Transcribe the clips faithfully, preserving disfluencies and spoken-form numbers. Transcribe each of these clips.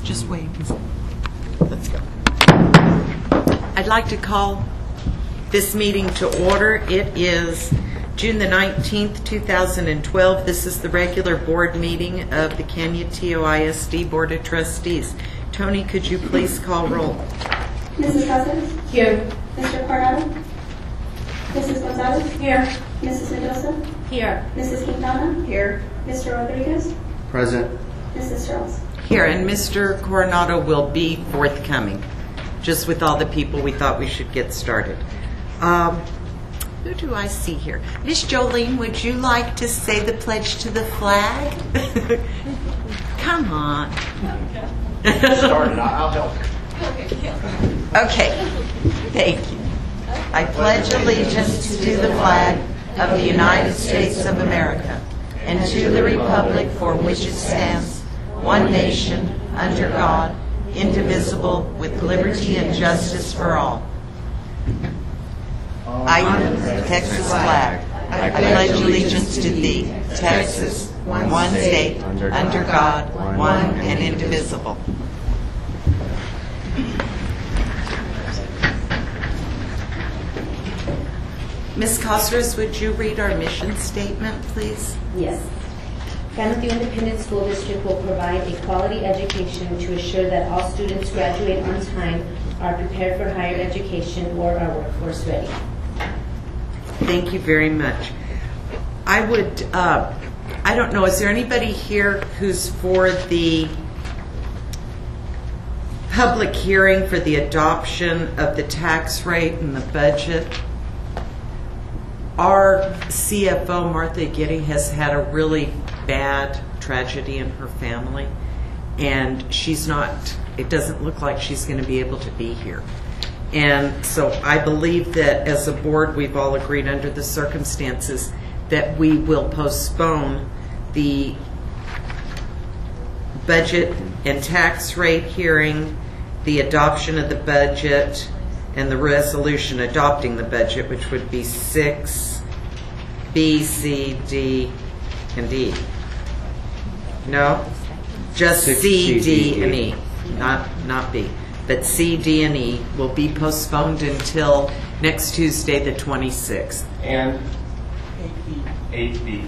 Just wait. Let's go. I'd like to call this meeting to order. It is June the nineteenth, two thousand twelve. This is the regular board meeting of the Canutillo I S D Board of Trustees. Tony, could you please call roll? Missus Cousins? Here. Mister Coronado? Missus Gonzalez? Here. Missus Mendoza? Here. Missus Quintana? Here. Mister Rodriguez? Present. Missus Strauss? Here, and Mister Coronado will be forthcoming. Just with all the people, we thought we should get started. Um, who do I see here? Miss Jolene, would you like to say the pledge to the flag? Come on. Started. I'll help. Okay. Thank you. I pledge allegiance to the flag of the United States of America and to the republic for which it stands, one nation, under God, indivisible, with liberty and justice for all. I, the Texas flag, I pledge allegiance to thee, Texas, one state, under God, one and indivisible. Miz Cosras, would you read our mission statement, please? Yes. Canutillo Independent School District will provide a quality education to assure that all students graduate on time, are prepared for higher education, or are workforce ready. Thank you very much. I would, uh, I don't know, is there anybody here who's for the public hearing for the adoption of the tax rate and the budget? Our C F O, Martha Getty, has had a really bad tragedy in her family, and she's not, it doesn't look like she's going to be able to be here. And so I believe that as a board, we've all agreed under the circumstances that we will postpone the budget and tax rate hearing, the adoption of the budget, and the resolution adopting the budget, which would be six, B, C, D, and E. No? Just Six, C, C, D, D, and E. E, not, not B. But C, D, and E will be postponed until next Tuesday, the twenty-sixth. And eight B.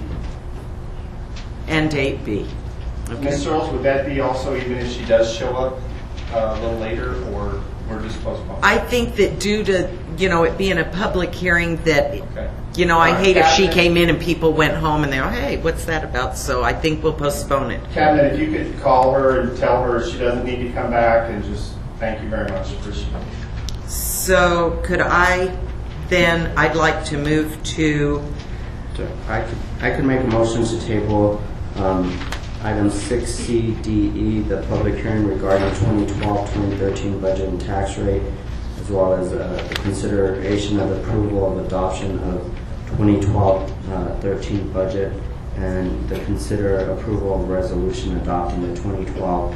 And eight B. Okay. Miz Searles, would that be also even if she does show up uh, a little later, or we're just postponing? I think that due to, you know, it being a public hearing that, Okay. you know, I All right, hate if she Captain. came in and people went home and they're, hey, what's that about? So I think we'll postpone it. Captain, if you could call her and tell her she doesn't need to come back, and just thank you very much. Appreciate it. So could I then, I'd like to move to, So I could, I could make a motion to table um, item six C D E, the public hearing regarding twenty twelve twenty thirteen budget and tax rate, as well as uh, the consideration of approval of adoption of twenty twelve thirteen budget, and the consider approval of resolution adopting the twenty twelve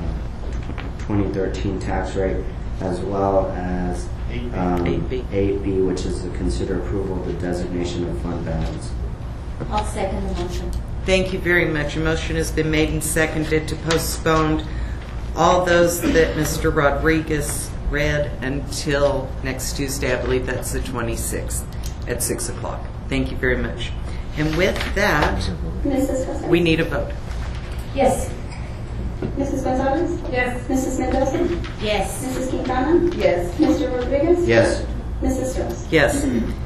twenty thirteen tax rate, as well as um, eight B. eight B, which is the consider approval of the designation of fund balance. I'll second the motion. thank you very much. A motion has been made and seconded to postpone all those that Mister Rodriguez read until next Tuesday. I believe that's the twenty-sixth at six o'clock. Thank you very much. And with that, Missus Cousins? we need a vote. Yes. Missus Gonzalez? Yes. Missus Mendoza? Yes. Missus Quintana? Yes. Mister Rodriguez? Yes. Missus Strauss? Yes.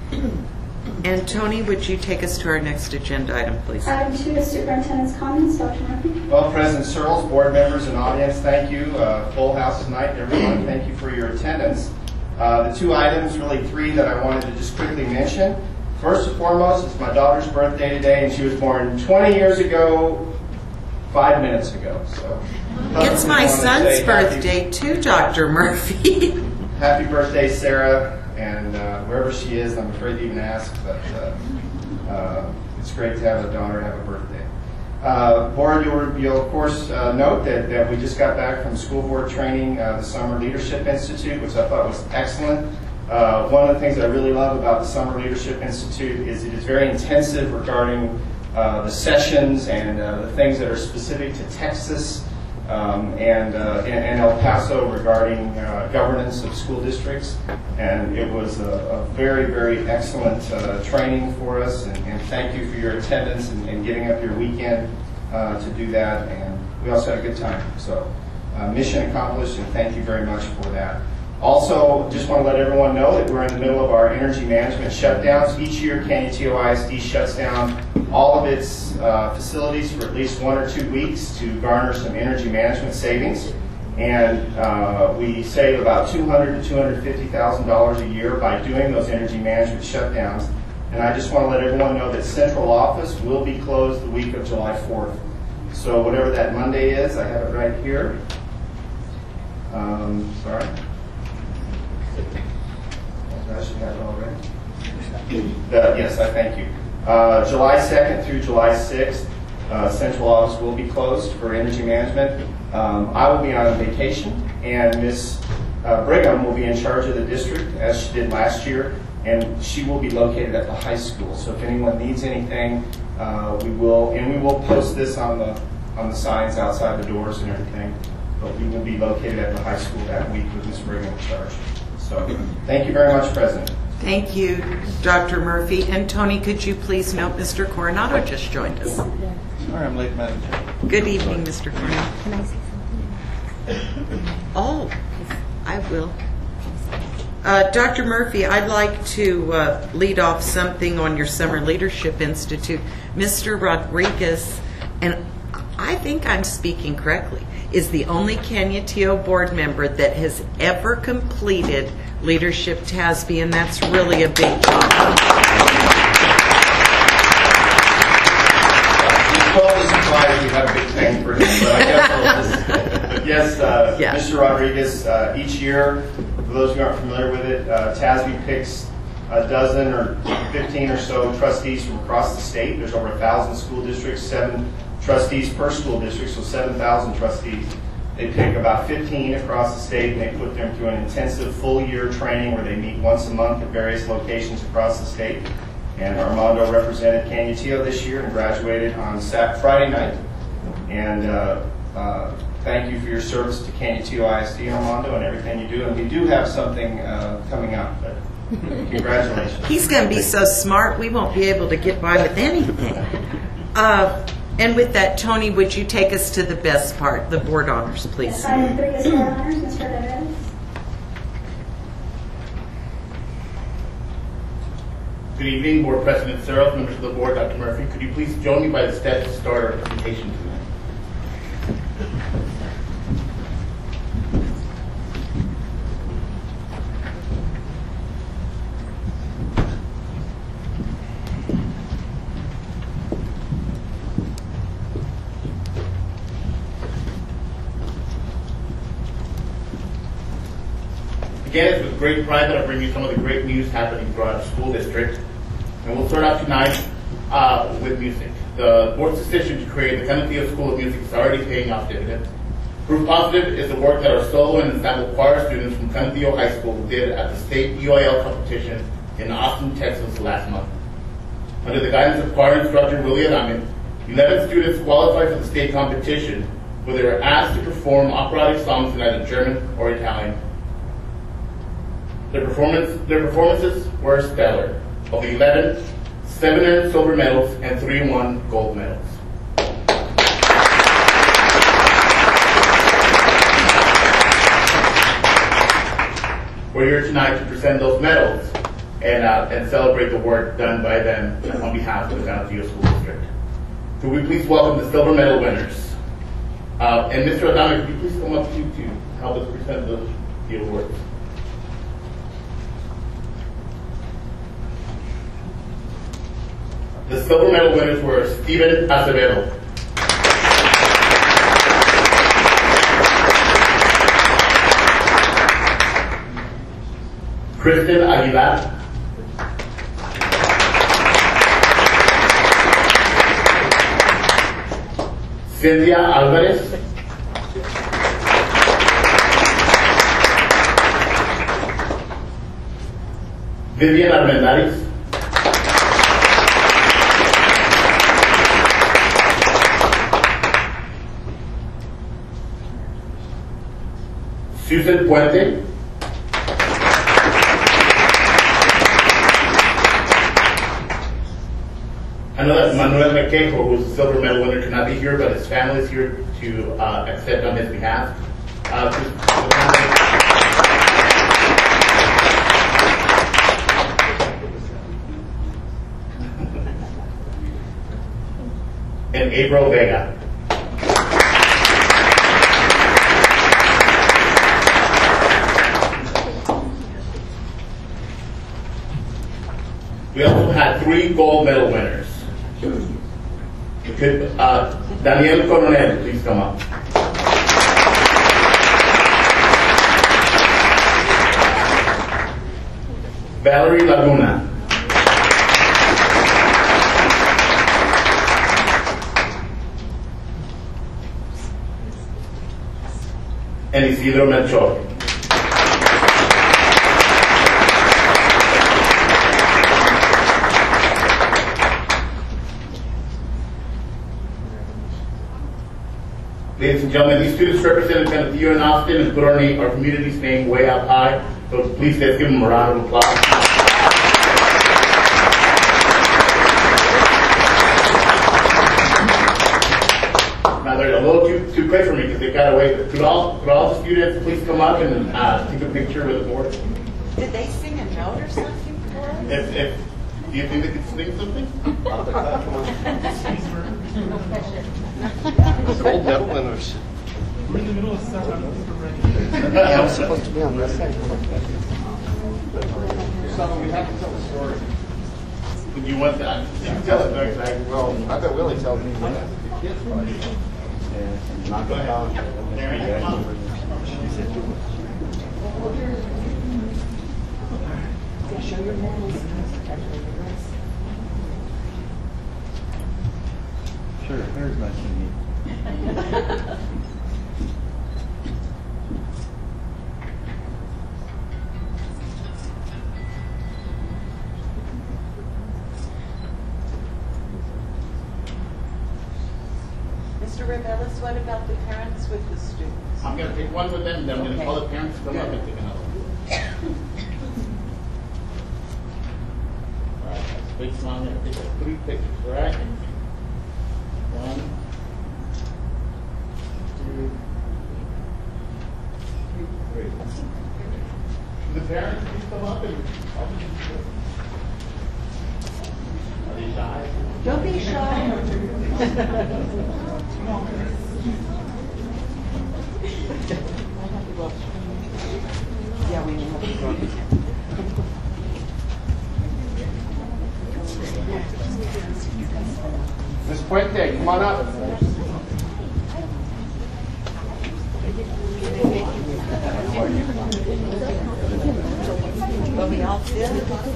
And Tony, would you take us to our next agenda item, please? Item two is superintendent's comments. Doctor Murphy? Well, President Searles, board members, and audience, thank you. Uh, full house tonight, everyone. Thank you for your attendance. Uh, the two items, really three, that I wanted to just quickly mention. First and foremost, it's my daughter's birthday today, and she was born twenty years ago, five minutes ago. So, It's my I wanna son's say happy- birthday too, Doctor Murphy. Happy birthday, Sarah, and uh, wherever she is, I'm afraid to even ask, but uh, uh, it's great to have a daughter have a birthday. Uh, board, you'll, you'll of course uh, note that, that we just got back from school board training, uh, the Summer Leadership Institute, which I thought was excellent. Uh, one of the things I really love about the Summer Leadership Institute is it is very intensive regarding uh, the sessions and uh, the things that are specific to Texas um, and, uh, and and El Paso regarding uh, governance of school districts. And it was a, a very, very excellent uh, training for us. And, and thank you for your attendance and, and giving up your weekend uh, to do that. And we also had a good time. So uh, mission accomplished, and thank you very much for that. Also, just want to let everyone know that we're in the middle of our energy management shutdowns. Each year, Canutillo I S D shuts down all of its uh, facilities for at least one or two weeks to garner some energy management savings. And uh, we save about two hundred thousand to two hundred fifty thousand dollars a year by doing those energy management shutdowns. And I just want to let everyone know that central office will be closed the week of July fourth. So whatever that Monday is, I have it right here. Um, sorry. I should have it already. Uh, yes, I thank you. Uh, July second through July sixth, uh, central office will be closed for energy management. Um, I will be on vacation, and Miz Uh, Brigham will be in charge of the district, as she did last year, and she will be located at the high school. So if anyone needs anything, uh, we will, and we will post this on the on the signs outside the doors and everything. But we will be located at the high school that week with Miz Brigham in charge. So thank you very much, President. Thank you, Doctor Murphy. And Tony, could you please note Mister Coronado just joined us. Sorry, I'm late, Madam Chair. Good evening, Mister Coronado. Can I say something? Oh, I will. Uh, Doctor Murphy, I'd like to uh, lead off something on your Summer Leadership Institute. Mister Rodriguez, and I think I'm speaking correctly, is the only Canutillo board member that has ever completed Leadership T A S B, and that's really a big job. Probably surprised we have a big thing for him, but I guess we'll just, yes, uh, Yeah. Mister Rodriguez, uh, each year, for those who aren't familiar with it, uh, T A S B picks a dozen or fifteen or so trustees from across the state. There's over a thousand school districts, seven trustees per school district, so seven thousand trustees. They pick about fifteen across the state, and they put them through an intensive full-year training where they meet once a month at various locations across the state. And Armando represented Canutillo this year and graduated on Sat Friday night. And uh, uh, thank you for your service to Canutillo I S D, Armando, and everything you do. And we do have something uh, coming up, but congratulations. He's going to be so smart, we won't be able to get by with anything. Uh, and with that, Tony, would you take us to the best part, the board honors, please? Yes, item three is board honors, Mister Hernandez. Good evening, Board President Searles, members of the board, Doctor Murphy. Could you please join me by the steps to start our presentation tonight? Again, it's with great pride that I bring you some of the great news happening throughout the school district. And we'll start out tonight uh, with music. The board's decision to create the Canutillo School of Music is already paying off dividends. Proof positive is the work that our solo and ensemble choir students from Canutillo High School did at the state U I L competition in Austin, Texas last month. Under the guidance of choir instructor Willie Adame, eleven students qualified for the state competition, where they were asked to perform operatic songs in either German or Italian. Their, performance, their performances were stellar. Of the eleven, seven earned silver medals and three won gold medals. We're here tonight to present those medals and, uh, and celebrate the work done by them on behalf of the Canutillo School District. Could we please welcome the silver medal winners? Uh, and Mister Adame, could you please come up to, to help us present the, the awards? The silver medal winners were Steven Acevedo, Kristen Aguilar, Cynthia Alvarez, Vivian Armendariz, Susan Puente. I know that Manuel Mequejo, who's a silver medal winner, cannot be here, but his family is here to uh, accept on his behalf. Uh, and April Vega. We also had three gold medal winners. Could, uh, Daniel Coronel, please come up. Valerie Laguna. And Isidro Melchor. Ladies and gentlemen, these students represent Canutillo and Austin and put our, name, our community's name way up high. So please let's give them a round of applause. Now they're a little too, too quick for me because they got away. But could all, could all the students please come up and uh, take a picture with the board? Did they sing a note or something for us? If, if, do you think they could sing something? Gold medal winners. We're in the middle of Sarah. I'm supposed to be on this side. So we have to tell the story. Would you want that? You can tell it very exactly. Well, I bet Willie tells me when the kids probably. Yeah, knock it down. Mary, come on. Sure, there's nice and neat. Mister Reveles, what about the parents with the students? I'm going to take one with them, then I'm going to Okay. call the parents to come up and take another one. All right, that's a big smile. I'm going to take three pictures, all right? One, two, three. The parents, please come up and help me. Are they shy? Don't be shy. Yeah, we know. Miz Puente, come on up. Will we all sit?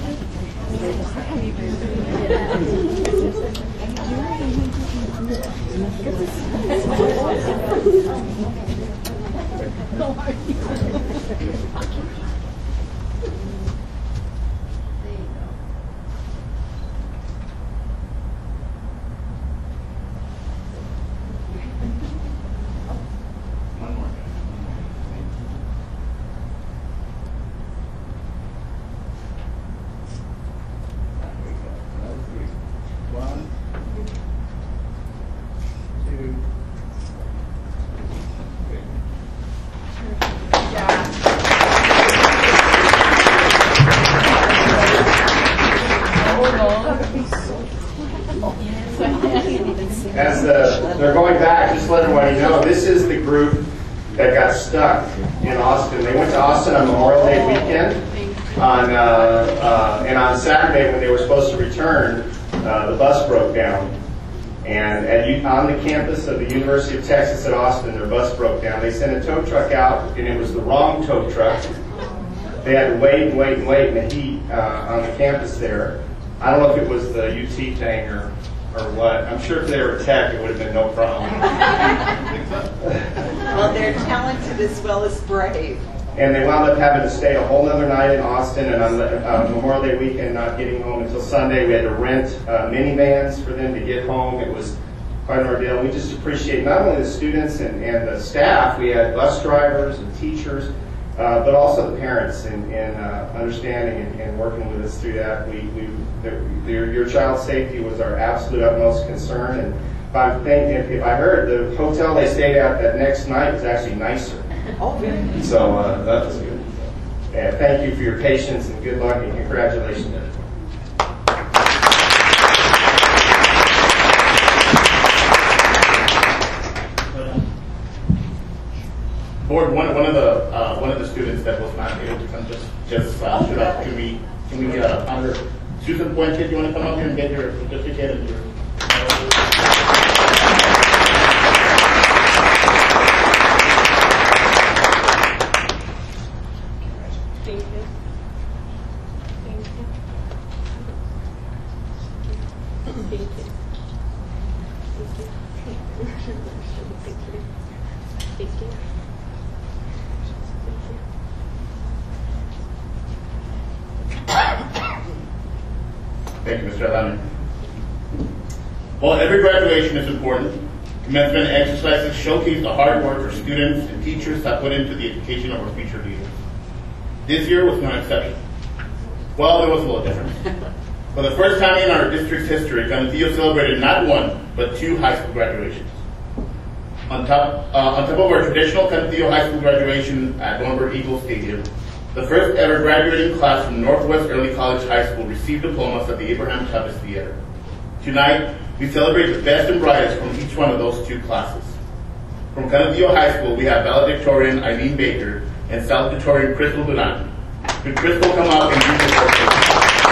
One more. One, two, three. As the, they're going back, just let everybody know, this is the group that got stuck in Austin. They went to Austin on Memorial Day weekend, on, uh, uh, and on Saturday when they were supposed to return, uh, the bus broke down. And at, U- on the campus of the University of Texas at Austin, their bus broke down. They sent a tow truck out, and it was the wrong tow truck. They had to wait and wait and wait in the heat uh, on the campus there. I don't know if it was the U T thing or, or what. I'm sure if they were tech, it would have been no problem. Well, they're talented as well as brave. And they wound up having to stay a whole other night in Austin, and on uh, Memorial Day weekend, not getting home until Sunday. We had to rent uh, minivans for them to get home. It was quite an ordeal. We just appreciate not only the students and, and the staff, we had bus drivers and teachers, uh, but also the parents and, and uh, understanding and, and working with us through that. We, we the, your, your child's safety was our absolute utmost concern. And if I think, if, if I heard, the hotel they stayed at that next night was actually nicer. Oh, good. So uh, that was good. And thank you for your patience and good luck and congratulations. Board, one, one of the uh, one of the students that was not able to come just just uh, stood up. Can we can we uh, honor Susan Puente? Do you want to come up here and get your certificate and your? Thank you. Thank you. Thank you. Thank you. Thank you. Thank you, Mister Alani. While every graduation is important, commencement exercises showcase the hard work our students and teachers have put into the education of our future leaders. This year was no exception. Well, it was a little different. For the first time in our district's history, Canutillo celebrated not one, but two high school graduations. On top, uh, on top of our traditional Canutillo High School graduation at Dornberg Eagle Stadium, the first ever graduating class from Northwest Early College High School received diplomas at the Abraham Chavez Theater. Tonight, we celebrate the best and brightest from each one of those two classes. From Canutillo High School, we have valedictorian Eileen Baker and salutatorian Crystal Duran. Could Crystal come up and use the board?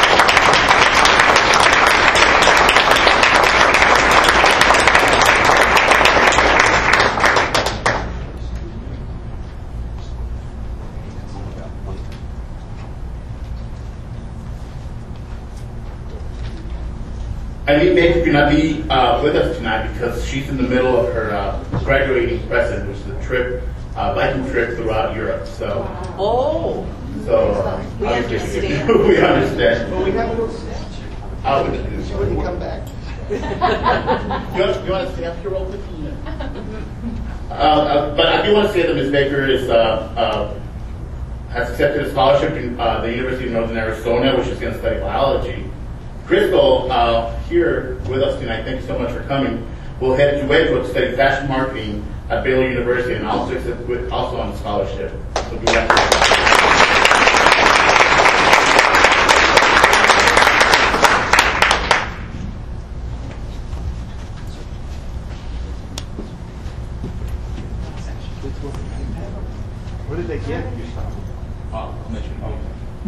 Eileen Baker could not be uh, with us tonight because she's in the middle of her uh, graduating present, which is a trip, uh, biking trip throughout Europe. So, Oh, so uh, We obviously understand. we understand. Well, we have a little statue. Uh, She wouldn't come back. you, want, you want to stay up here real quick? Uh, uh, but I do want to say that Miz Baker is uh, uh, has accepted a scholarship in uh, the University of Northern Arizona, which is going to study biology. Crystal, uh, here with us tonight, thank you so much for coming, will head to Waco to study fashion marketing at Baylor University and also, with, also on a scholarship. So congratulations. What did they get? You saw? Oh, I'll mention it.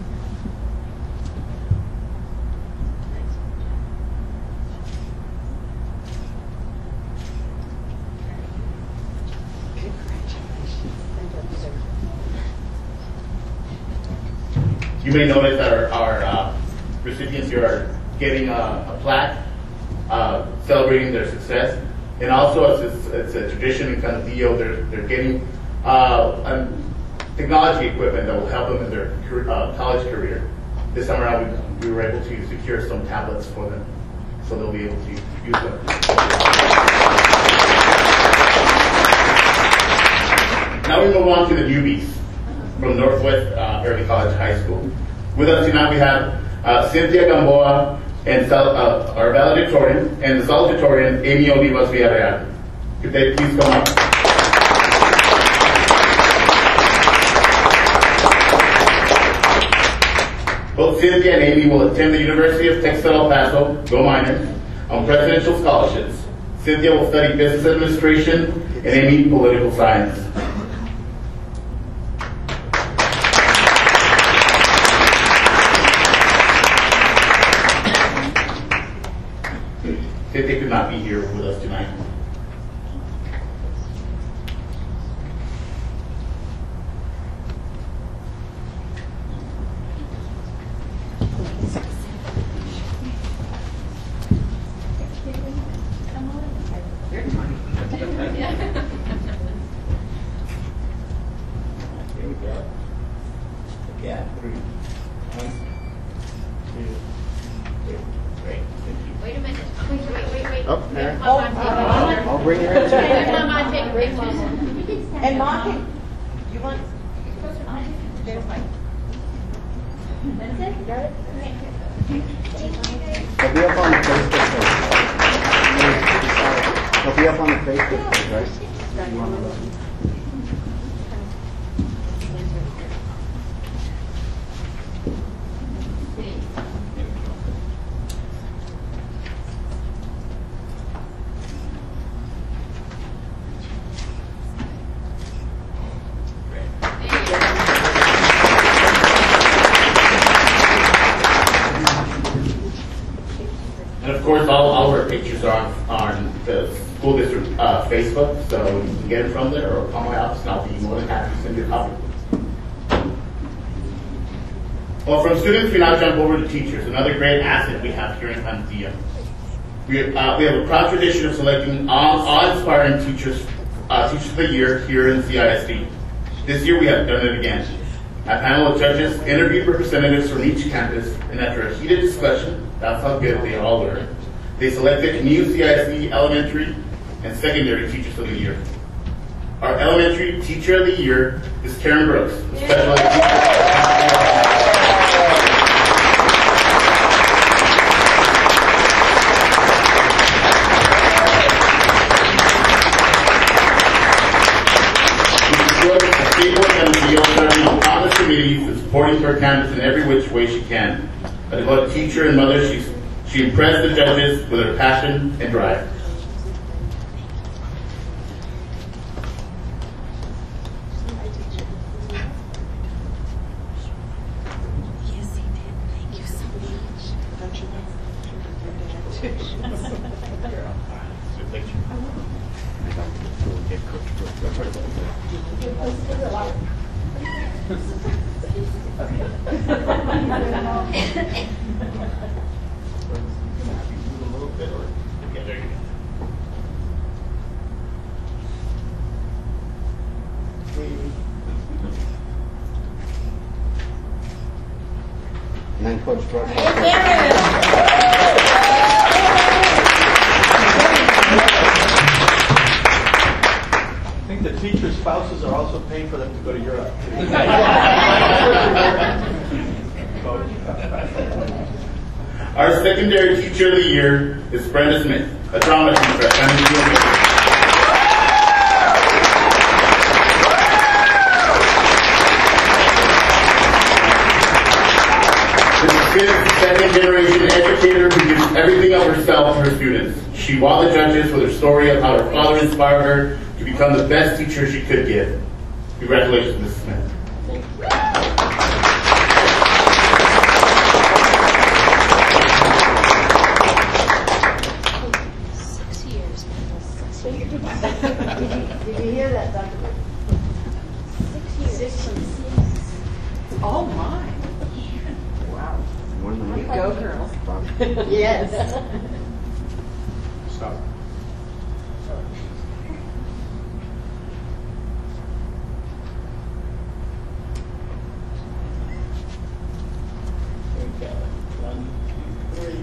You may notice that our, our uh, recipients here are getting a, a plaque uh, celebrating their success. And also, it's, it's a tradition in Canutillo, they're, they're getting uh, um, technology equipment that will help them in their uh, college career. This time around, we, we were able to secure some tablets for them, so they'll be able to use them. Now we move on to the newbies from Northwest uh, Early College High School. With us tonight we have uh, Cynthia Gamboa and uh, our valedictorian and the salutatorian Amy Olivas Villarreal. Could they please come up? Both Cynthia and Amy will attend the University of Texas El Paso, Go Miners, on presidential scholarships. Cynthia will study business administration and Amy political science. Cynthia could not be here with us tonight. Here we go. Yeah, three. One, two, three. Great. Thank you. Wait a minute. Wait, wait, wait, wait. Oh, there. Hold on. bring her in too. And Mama, take great Mama. And Mom, can- you want? They'll be up on the Facebook page. They'll be up on the Facebook page, right? You want to look? And of course, all, all of our pictures are on, on the school district uh, Facebook, so you can get it from there or call my office and I'll be more than happy to send you a copy. Well, from students, we now jump over to teachers, another great asset we have here in Candia. We, uh, we have a proud tradition of selecting awe- awe-inspiring teachers, uh, teachers of the year here in C I S D. This year, we have done it again. A panel of judges interviewed representatives from each campus, and after a heated discussion, that's how good they all were, they selected new C I S D elementary and secondary teachers of the year. Our elementary teacher of the year is Karen Brooks, a special ed teacher. Serving on countless committees and supporting her campus in every which way she can. A devoted teacher and mother, she, she impressed the judges with her passion and drive. Yes, he did. Thank you so much. Don't you And then Coach Brooks. I think the teachers' spouses are also paying for them to go to Europe. Our secondary teacher of the year is Brenda Smith, a drama teacher at Canada. Second generation educator who gives everything of herself to her students. She wowed the judges with her story of how her father inspired her to become the best teacher she could give. Congratulations, Missus Smith. Six years. Did you hear that, Doctor Six years. Oh, my. You go, girls. Yes. Stop. Okay. One, two, three.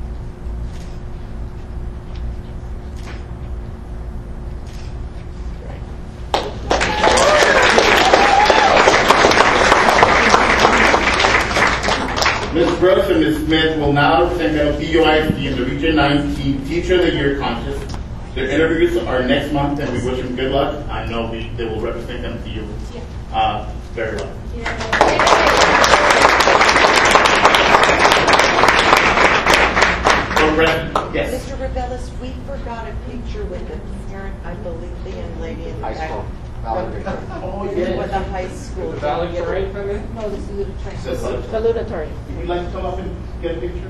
Miz Brooks and Miz Smith will now present B U I S D in the Region nineteen Teacher of the Year contest. Their interviews are next month, and we wish them good luck. I know we, they will represent them to you uh, very well. So, Brett, yes. Mister Revelis, we forgot a picture with the parent, I believe, the young lady in the High back. school. Valedictorian. Oh, With the high school. No, the salutatorian. So, so, Salutatorian. would you like to come up and get a picture?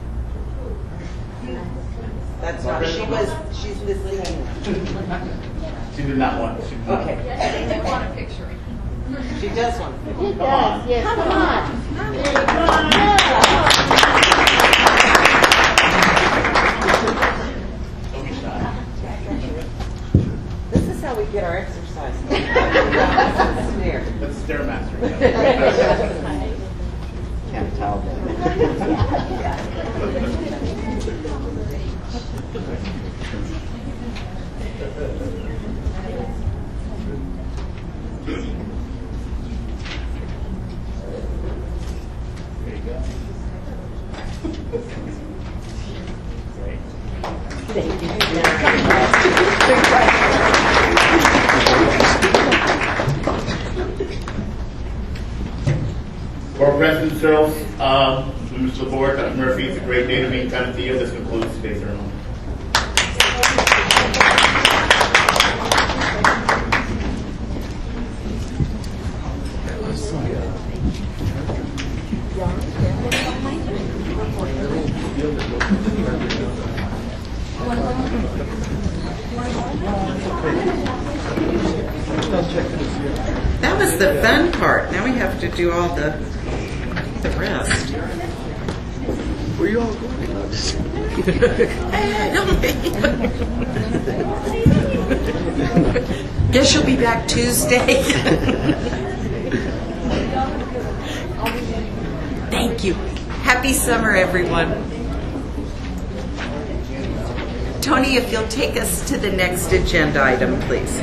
That's not, she was, she's misleading. She did not want. She did not. Okay. They want a picture. She does want to. It does, yes, come on. Don't be shy. This is how we get our exercise. Snare. That's Stairmaster. Can't tell. There you go. Board President Searles, uh, members of the board, Doctor Murphy, it's a great day to meet Kind of Theo. This concludes today's ceremony. That was the fun part. Now we have to do all the the rest. Where you all going? Guess you'll be back Tuesday. Thank you. Happy summer, everyone. Tony, if you'll take us to the next agenda item, please.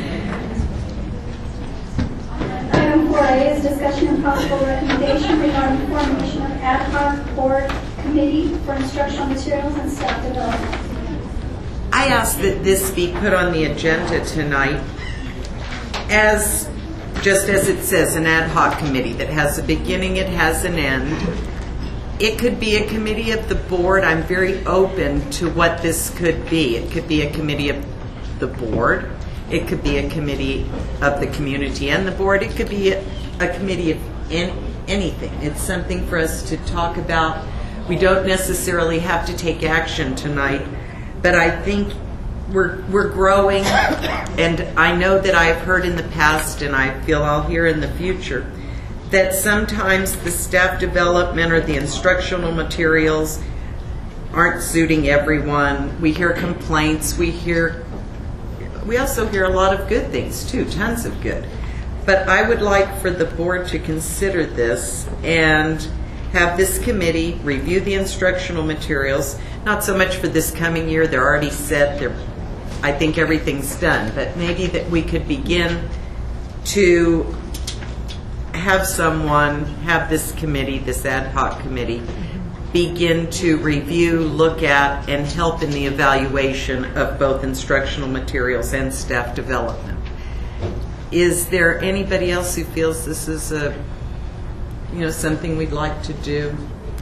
Item four A is discussion and possible recommendation regarding formation of ad hoc board committee for instructional materials and staff development. I ask that this be put on the agenda tonight as, just as it says, an ad hoc committee that has a beginning, it has an end. It could be a committee of the board. I'm very open to what this could be. It could be a committee of the board. It could be a committee of the community and the board. It could be a, a committee of in, anything. It's something for us to talk about. We don't necessarily have to take action tonight, but I think we're we're growing, and I know that I've heard in the past, and I feel I'll hear in the future, that sometimes the staff development or the instructional materials aren't suiting everyone. We hear complaints. We hear We also hear a lot of good things too, tons of good. But I would like for the board to consider this and have this committee review the instructional materials, not so much for this coming year, they're already set, they're, I think everything's done, but maybe that we could begin to have someone, have this committee, this ad hoc committee, begin to review, look at, and help in the evaluation of both instructional materials and staff development. Is there anybody else who feels this is a, you know, something we'd like to do?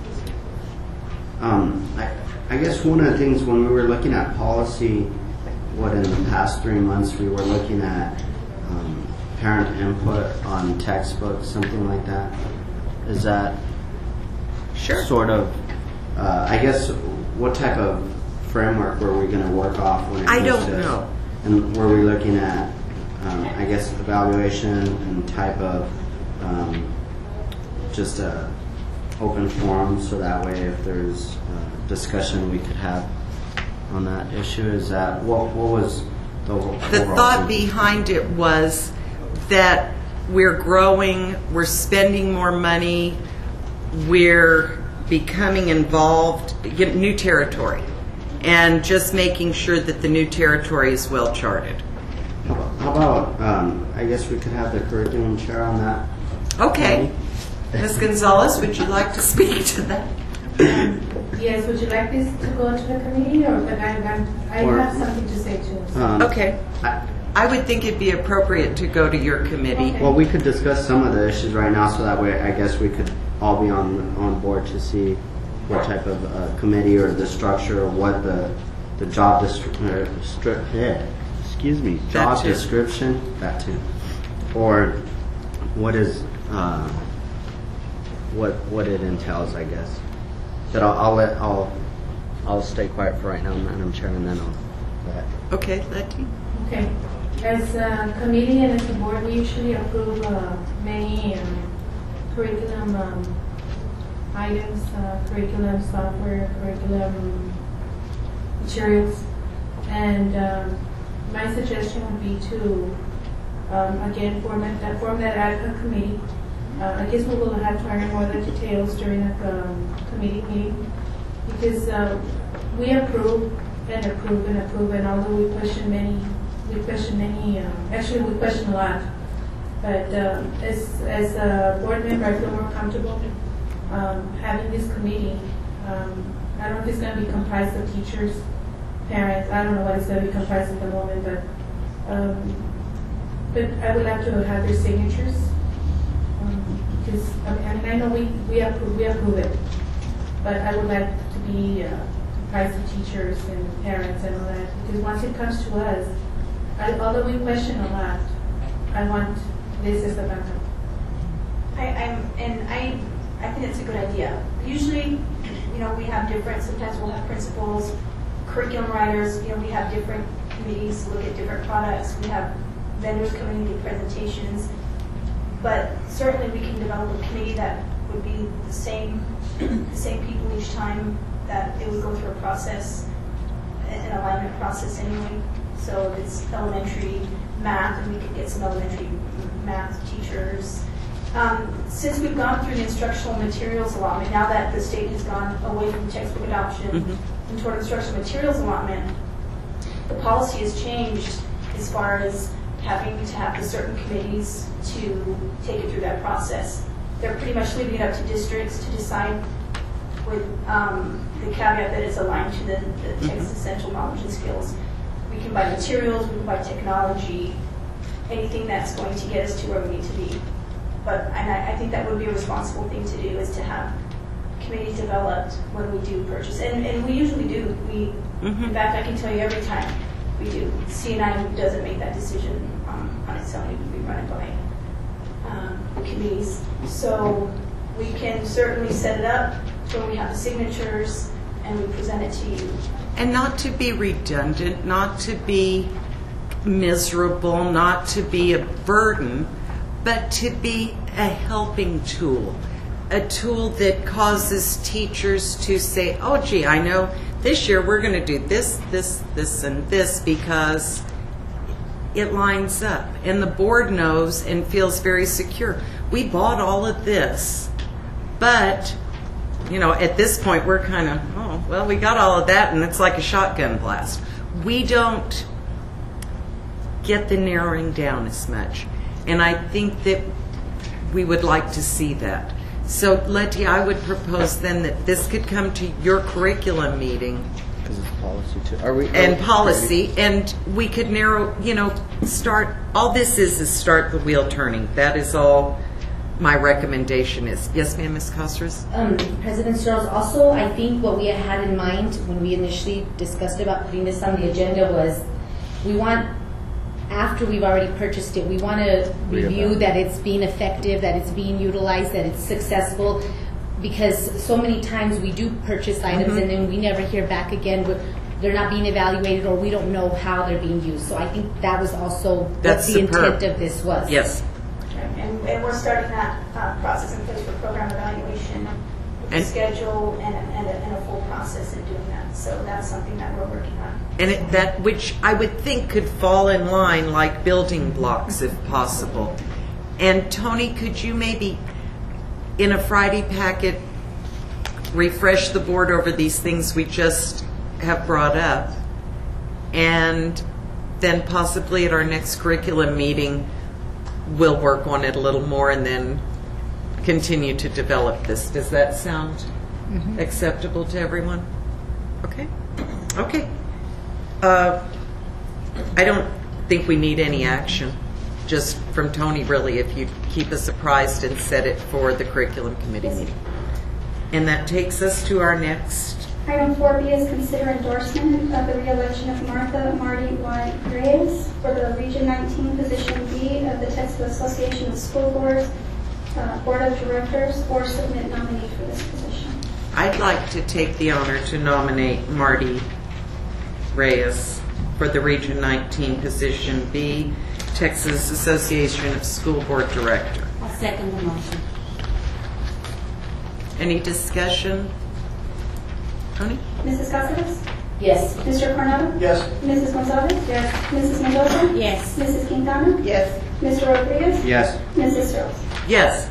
Um, I, I guess one of the things when we were looking at policy, what in the past three months we were looking at um, parent input on textbooks, something like that. Is that Sure. sort of, uh, I guess, what type of framework were we going to work off when it I comes don't to this? know. And were we looking at, um, I guess, evaluation and type of um, just a open forum, so that way if there's uh, discussion we could have on that issue? Is that, what, what was the overall The thought thinking? behind it was that we're growing, we're spending more money, we're becoming involved, get new territory, and just making sure that the new territory is well charted. How about, um, I guess we could have the curriculum chair on that? Okay. Miz Gonzalez, would you like to speak to that? Yes, would you like this to go to the committee, or but I, I'm, I Or- have something to say too. Um, Okay. I- I would think it'd be appropriate to go to your committee. Okay. Well, we could discuss some of the issues right now, so that way I guess we could all be on on board to see what type of uh, committee or the structure or what the the job description. Stri- yeah, excuse me, job too. description. That too, or what is uh, what what it entails, I guess. But I'll, I'll let I'll I'll stay quiet for right now, Madam Chair, and then I'll let. Okay, Letty? Okay. As a committee and as a board, we usually approve uh, many um, curriculum um, items, uh, curriculum software, curriculum materials, and um, my suggestion would be to um, again format that form that ad hoc committee. Uh, I guess we will have to iron more the details during the um, committee meeting, because uh, we approve and approve and approve, and although we question many, we question many, uh, actually we question a lot, But um, as, as a board member, I feel more comfortable um, having this committee. Um, I don't know if it's going to be comprised of teachers, parents. I don't know what it's going to be comprised at the moment, but um, but I would like to have their signatures um, because I mean, I mean I know we we approve we approve it, but I would like to be uh, comprised of teachers and parents and all that, because once it comes to us, I, although we question a lot, I want this as the backup. I, I'm, and I, I think it's a good idea. Usually, you know, we have different, sometimes we'll have principals, curriculum writers, you know, we have different committees look at different products. We have vendors coming and give presentations. But certainly we can develop a committee that would be the same, the same people each time, that it would go through a process, an alignment process anyway. So if it's elementary math, and we could get some elementary math teachers. Um, since we've gone through the instructional materials allotment, now that the state has gone away from textbook adoption mm-hmm. and toward instructional materials allotment, the policy has changed as far as having to have the certain committees to take it through that process. They're pretty much leaving it up to districts to decide, with um, the caveat that it's aligned to the, the text essential knowledge and skills. We can buy materials, we can buy technology, anything that's going to get us to where we need to be. But and I, I think that would be a responsible thing to do, is to have committees developed when we do purchase. And, and we usually do. We, mm-hmm. In fact, I can tell you every time we do. C and I doesn't make that decision um, on its own. We run it by um, committees. So we can certainly set it up where we have the signatures and we present it to you. And not to be redundant, not to be miserable, not to be a burden, but to be a helping tool, a tool that causes teachers to say, oh, gee, I know this year we're going to do this, this, this, and this because it lines up. And the board knows and feels very secure. We bought all of this, but you know, at this point, we're kind of, oh, well, we got all of that, and it's like a shotgun blast. We don't get the narrowing down as much. And I think that we would like to see that. So, Letty, I would propose then that this could come to your curriculum meeting. Because it's policy, too. Are we, and oh, policy, and we could narrow, you know, start, all this is is start the wheel turning. That is all my recommendation is. Yes, ma'am, Miz Costas? Um, President Searles, also, I think what we had in mind when we initially discussed about putting this on the agenda was we want, after we've already purchased it, we want to review that it's being effective, that it's being utilized, that it's successful, because so many times we do purchase items mm-hmm. and then we never hear back again. They're not being evaluated, or we don't know how they're being used. So I think that was also That's what the superb. intent of this was. Yes. And, and we're starting that uh, process in place for program evaluation, with and, a schedule and a, and, a, and a full process in doing that. So that's something that we're working on. And it, that which I would think could fall in line like building blocks if possible. And Tony, could you maybe, in a Friday packet, refresh the board over these things we just have brought up, and then possibly at our next curriculum meeting, we'll work on it a little more and then continue to develop this. Does that sound mm-hmm. acceptable to everyone? Okay. Okay. Uh, I don't think we need any action, just from Tony, really, if you keep us apprised and set it for the curriculum committee Yes. meeting. And that takes us to our next. Item four B is consider endorsement of the re-election of Martha Marty Y. Reyes for the Region nineteen Position B of the Texas Association of School Boards uh, Board of Directors, or submit nominee for this position. I'd like to take the honor to nominate Marty Reyes for the Region nineteen Position B, Texas Association of School Board Director. I'll second the motion. Any discussion? Tony? Missus Cáceres? Yes. Mister Coronado? Yes. Missus Gonzalez? Yes. Missus Mendoza? Yes. Missus Quintana? Yes. Mister Rodriguez? Yes. Missus Searles? Yes.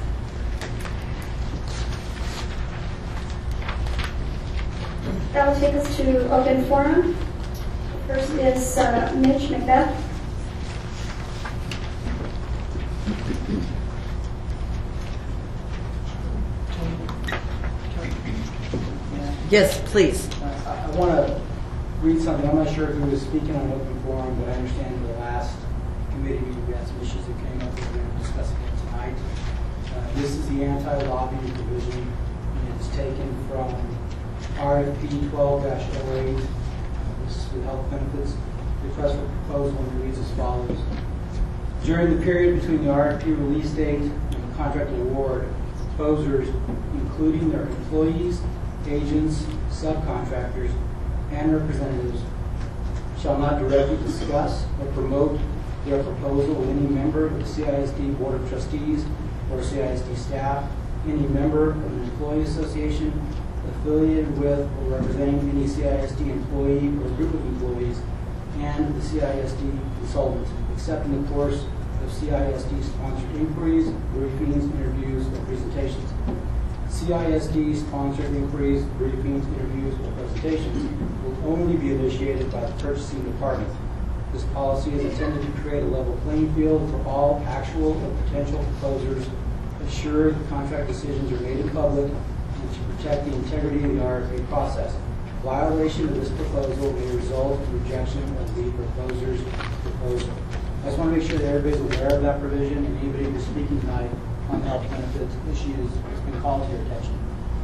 That will take us to open forum. First is uh, Mitch Macbeth. Yes, please. Uh, I, I want to read something. I'm not sure who was speaking on open forum, but I understand in the last committee meeting we had some issues that came up that we're going to discuss again tonight. Uh, this is the anti-lobbying provision, and it's taken from R F P twelve dash oh eight. Uh, this is the health benefits request for proposal, and it reads as follows. During the period between the R F P release date and the contract award, proposers, including their employees, agents, subcontractors, and representatives, shall not directly discuss or promote their proposal with any member of the C I S D Board of Trustees or C I S D staff, any member of an employee association affiliated with or representing any C I S D employee or group of employees, and the C I S D consultant, except in the course of C I S D-sponsored inquiries, briefings, interviews, or presentations. C I S D-sponsored inquiries, briefings, interviews, or presentations will only be initiated by the purchasing department. This policy is intended to create a level playing field for all actual or potential proposers, assure the contract decisions are made in public, and to protect the integrity of the R F P process. Violation of this proposal may result in rejection of the proposer's proposal. I just want to make sure that everybody's aware of that provision, and anybody who's speaking tonight on health benefits issues has been called to your attention.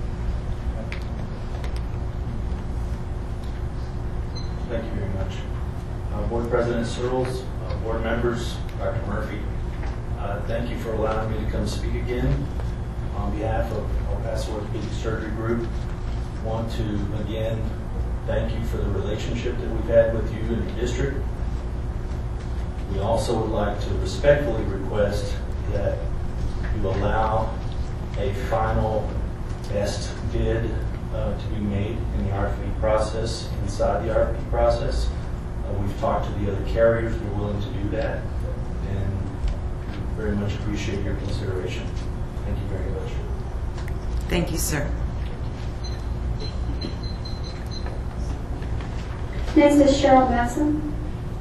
Thank you very much. Uh, Board President Searles, uh, board members, Doctor Murphy, uh, thank you for allowing me to come speak again. On behalf of El Paso Orthopedic Surgery Group, I want to again thank you for the relationship that we've had with you in the district. We also would like to respectfully request that you allow a final best bid uh, to be made in the R F P process, inside the R F P process. Uh, we've talked to the other carriers, they're willing to do that, and very much appreciate your consideration. Thank you very much. Thank you, sir. Next is Cheryl Matson.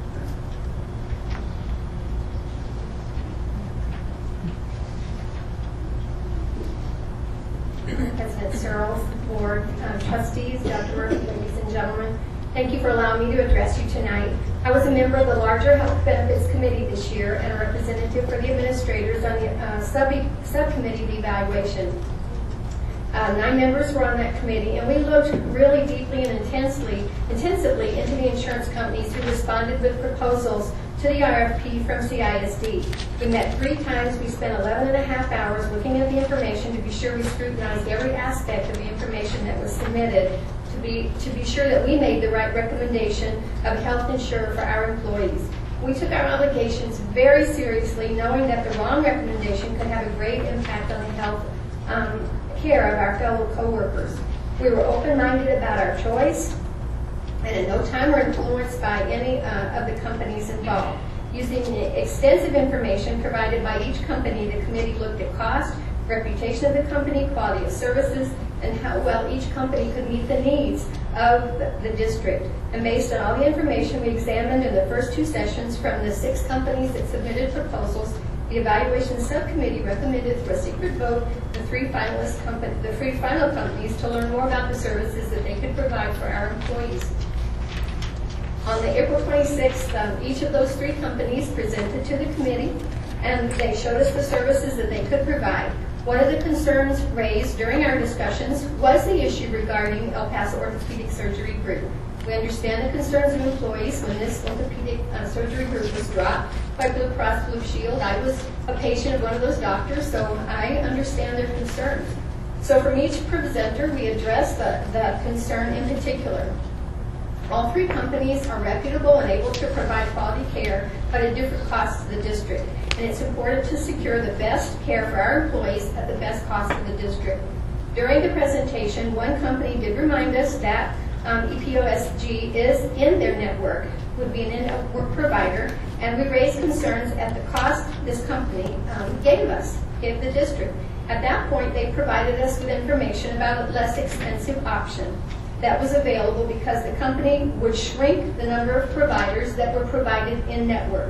President Searles, Board, um, Trustees, Doctor Murphy, ladies and gentlemen, thank you for allowing me to address you tonight. I was a member of the larger Health Benefits Committee this year and a representative for the administrators on the uh, sub subcommittee of evaluation. Uh, nine members were on that committee, and we looked really deeply and intensely, intensively into the insurance companies who responded with proposals to the R F P from C I S D. We met three times. We spent eleven and a half hours looking at the information to be sure we scrutinized every aspect of the information that was submitted to be, to be sure that we made the right recommendation of health insurer for our employees. We took our obligations very seriously, knowing that the wrong recommendation could have a great impact on the health um, care of our fellow coworkers. We were open-minded about our choice, and in no time were influenced by any uh, of the companies involved. Using the extensive information provided by each company, the committee looked at cost, reputation of the company, quality of services, and how well each company could meet the needs of the district. And based on all the information we examined in the first two sessions from the six companies that submitted proposals, the evaluation subcommittee recommended through a secret vote the three finalist company, the three final companies to learn more about the services that they could provide for our employees. On the April twenty-sixth, um, each of those three companies presented to the committee, and they showed us the services that they could provide. One of the concerns raised during our discussions was the issue regarding El Paso Orthopedic Surgery Group. We understand the concerns of employees when this orthopedic uh, surgery group was dropped by Blue Cross Blue Shield. I was a patient of one of those doctors, so I understand their concerns. So from each presenter, we addressed the, the concern in particular. All three companies are reputable and able to provide quality care, but at different costs to the district. And it's important to secure the best care for our employees at the best cost to the district. During the presentation, one company did remind us that um, E P O S G is in their network, would be an in-network provider, and we raised concerns at the cost this company um, gave us, gave the district. At that point, they provided us with information about a less expensive option that was available because the company would shrink the number of providers that were provided in network.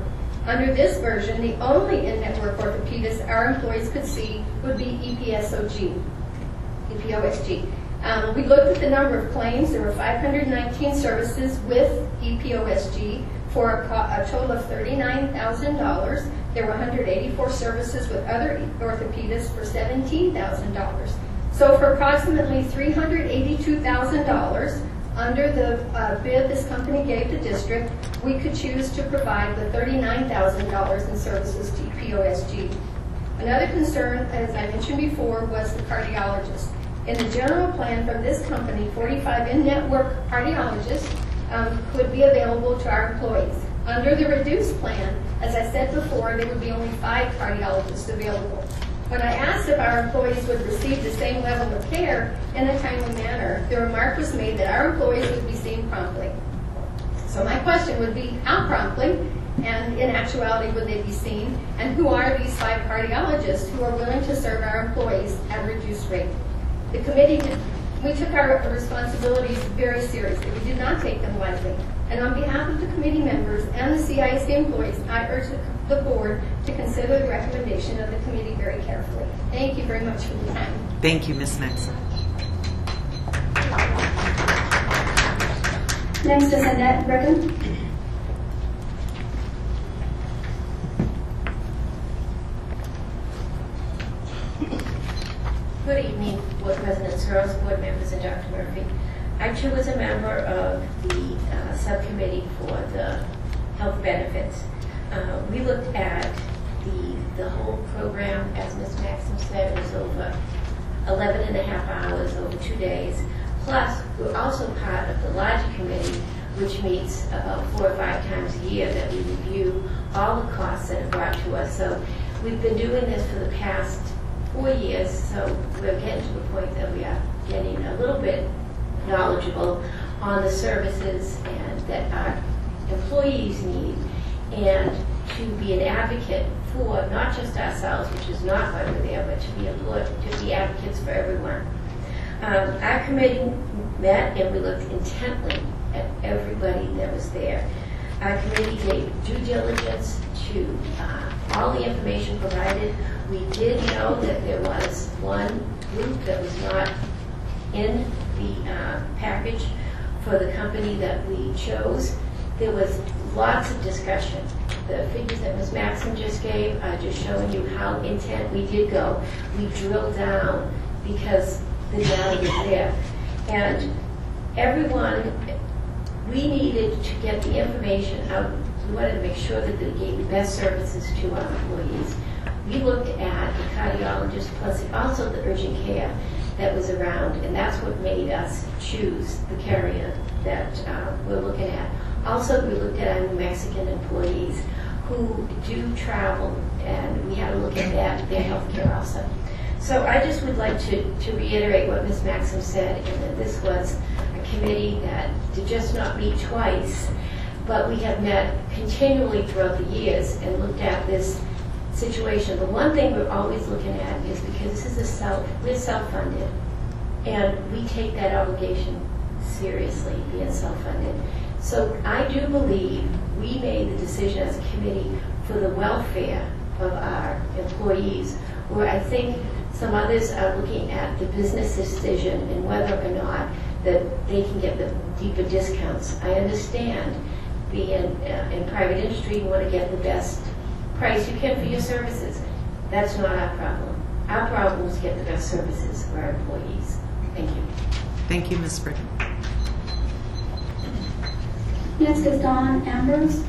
Under this version, the only in-network orthopedist our employees could see would be E P S O G, E P O S G. Um, we looked at the number of claims. There were five hundred nineteen services with E P O S G for a, co- a total of thirty-nine thousand dollars. There were one hundred eighty-four services with other orthopedists for seventeen thousand dollars. So for approximately three hundred eighty-two thousand dollars, under the uh, bid this company gave the district, we could choose to provide the thirty-nine thousand dollars in services to E P O S G. Another concern, as I mentioned before, was the cardiologist. In the general plan from this company, forty-five in-network cardiologists um, could be available to our employees. Under the reduced plan, as I said before, there would be only five cardiologists available. When I asked if our employees would receive the same level of care in a timely manner, the remark was made that our employees would be seen promptly. So my question would be, how promptly, and in actuality, would they be seen? And who are these five cardiologists who are willing to serve our employees at a reduced rate? The committee, did, we took our responsibilities very seriously. We did not take them lightly. And on behalf of the committee members and the C I S D employees, I urge the, the board to consider the recommendation of the committee very carefully. Thank you very much for your time. Thank you, Miz Maxim. Next is Annette Brigham. Good evening, Board President Searles, board members, and Doctor Murphy. I too was a member of the uh, subcommittee for the health benefits. Uh, we looked at the the whole program, as Miz Maxim said, it was over eleven and a half hours over two days. Plus, we're also part of the larger committee, which meets about four or five times a year, that we review all the costs that are brought to us. So we've been doing this for the past four years, so we're getting to the point that we are getting a little bit knowledgeable on the services and that our employees need, and to be an advocate for not just ourselves, which is not why we're there, but to be employed, to be advocates for everyone. Um, our committee met and we looked intently at everybody that was there. Our committee gave due diligence to uh, all the information provided. We did know that there was one group that was not in the uh, package for the company that we chose. There was lots of discussion. The figures that Miz Maxim just gave are just showing you how intent we did go. We drilled down because the data was there. And everyone, we needed to get the information out. We wanted to make sure that they gave the best services to our employees. We looked at the cardiologist plus also the urgent care that was around, and that's what made us choose the carrier that uh, we're looking at. Also, we looked at our New Mexican employees who do travel, and we had to look at that, their health care also. So I just would like to, to reiterate what Miz Maxim said, and that this was a committee that did just not meet twice, but we have met continually throughout the years and looked at this situation. The one thing we're always looking at is, because this is a self, we're self-funded, and we take that obligation seriously, being self-funded. So I do believe we made the decision as a committee for the welfare of our employees, where I think some others are looking at the business decision and whether or not that they can get the deeper discounts. I understand being uh, in private industry, you want to get the best price you can for your services. That's not our problem. Our problem is to get the best services for our employees. Thank you. Thank you, Miz Brigham. Next is Dawn Ambrose.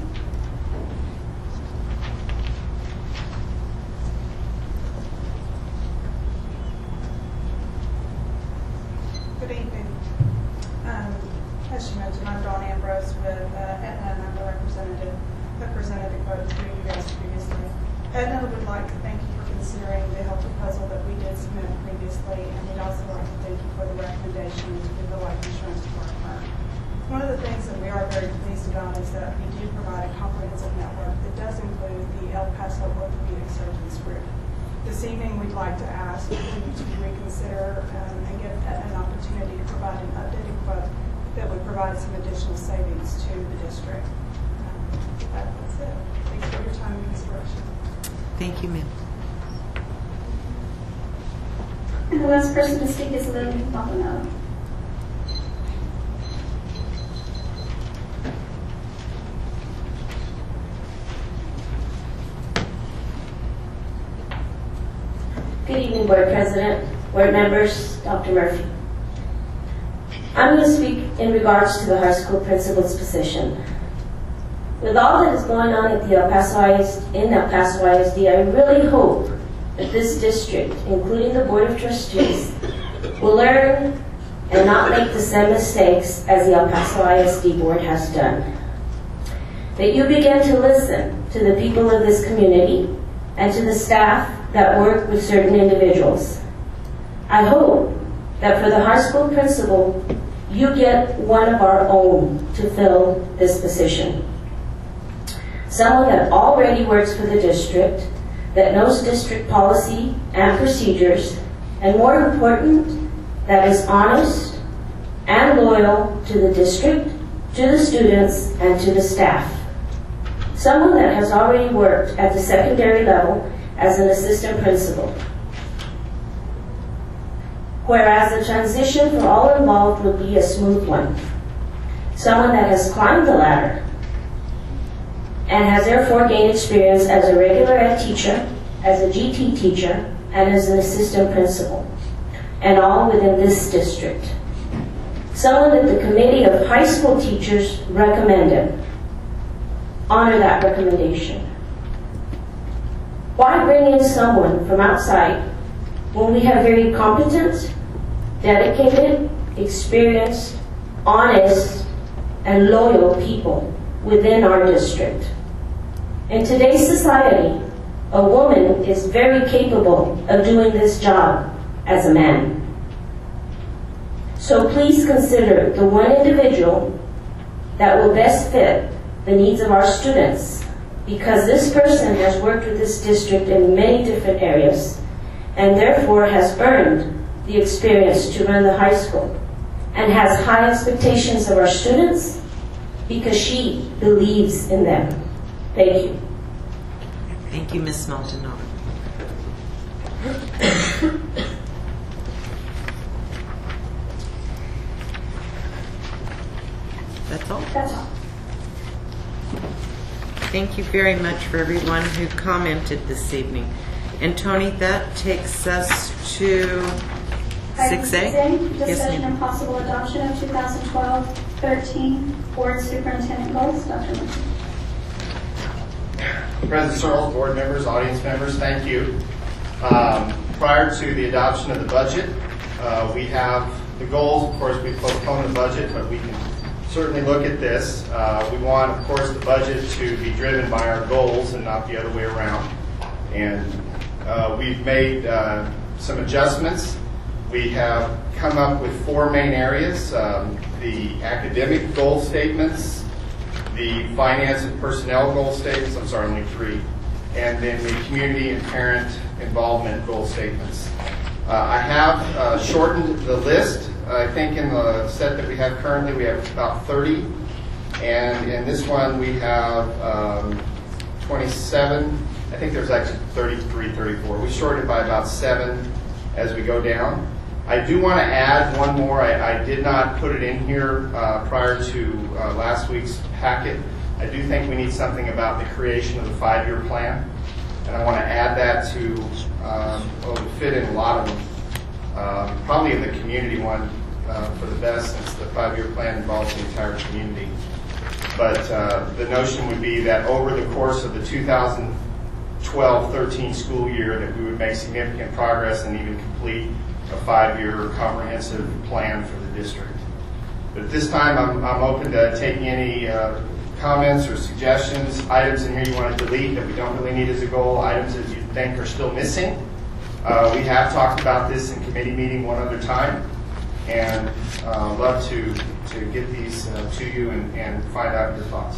Good evening. Um, as you mentioned, I'm Dawn Ambrose with uh, Aetna, and I'm the representative that presented the quote to you guys previously. Aetna would like to thank you for considering the health proposal that we did submit previously, and we'd also like to thank you for the recommendation to give the life insurance to our firm. One of the things that we are very pleased about is that we do provide a comprehensive network that does include the El Paso Orthopedic Surgeons Group. This evening, we'd like to ask you to reconsider um, and give an opportunity to provide an updated quote that would provide some additional savings to the district. Um, that, that's it. Thanks for your time and consideration. Thank you, ma'am. And the last person to speak is Lynn Maldonado. Good evening, Board President, Board members, Doctor Murphy. I'm going to speak in regards to the high school principal's position. With all that is going on at the El Paso I S D, in El Paso I S D, I really hope that this district, including the Board of Trustees, will learn and not make the same mistakes as the El Paso I S D Board has done. That you begin to listen to the people of this community and to the staff that work with certain individuals. I hope that for the high school principal, you get one of our own to fill this position. Someone that already works for the district, that knows district policy and procedures, and more important, that is honest and loyal to the district, to the students, and to the staff. Someone that has already worked at the secondary level as an assistant principal. Whereas the transition for all involved will be a smooth one. Someone that has climbed the ladder and has therefore gained experience as a regular ed teacher, as a G T teacher, and as an assistant principal, and all within this district. Someone that the committee of high school teachers recommended. Honor that recommendation. Why bring in someone from outside when we have very competent, dedicated, experienced, honest, and loyal people within our district? In today's society, a woman is very capable of doing this job as a man. So please consider the one individual that will best fit the needs of our students, because this person has worked with this district in many different areas and therefore has earned the experience to run the high school and has high expectations of our students because she believes in them. Thank you. Thank you, Miz Maldonado. That's all? That's all. Thank you very much for everyone who commented this evening. And Tony, that takes us to six A? Item Yes, discussion ma'am. and possible adoption of two thousand twelve thirteen Board Superintendent Goals. Doctor Murphy. President Searles, board members, audience members, thank you. Um, prior to the adoption of the budget, uh, we have the goals. Of course, we postpone the budget, but we can certainly look at this. Uh, we want, of course, the budget to be driven by our goals and not the other way around. And uh, we've made uh, some adjustments. We have come up with four main areas: um, the academic goal statements, the finance and personnel goal statements, I'm sorry, only three, and then the community and parent involvement goal statements. Uh, I have uh, shortened the list. I think in the set that we have currently, we have about thirty, and in this one we have um, twenty-seven. I think there's actually thirty-three, thirty-four. We shortened by about seven as we go down. I do want to add one more. I, I did not put it in here uh, prior to uh, last week's packet. I do think we need something about the creation of the five-year plan, and I want to add that to, um, well, it would fit in a lot of them. Um, probably in the community one uh, for the best, since the five-year plan involves the entire community. But uh, the notion would be that over the course of the two thousand twelve thirteen school year, that we would make significant progress and even complete a five-year comprehensive plan for the district. But at this time, I'm, I'm open to taking any uh, comments or suggestions, items in here you want to delete that we don't really need as a goal, items that you think are still missing. Uh, we have talked about this in committee meeting one other time, and uh, love to, to get these uh, to you and, and find out your thoughts.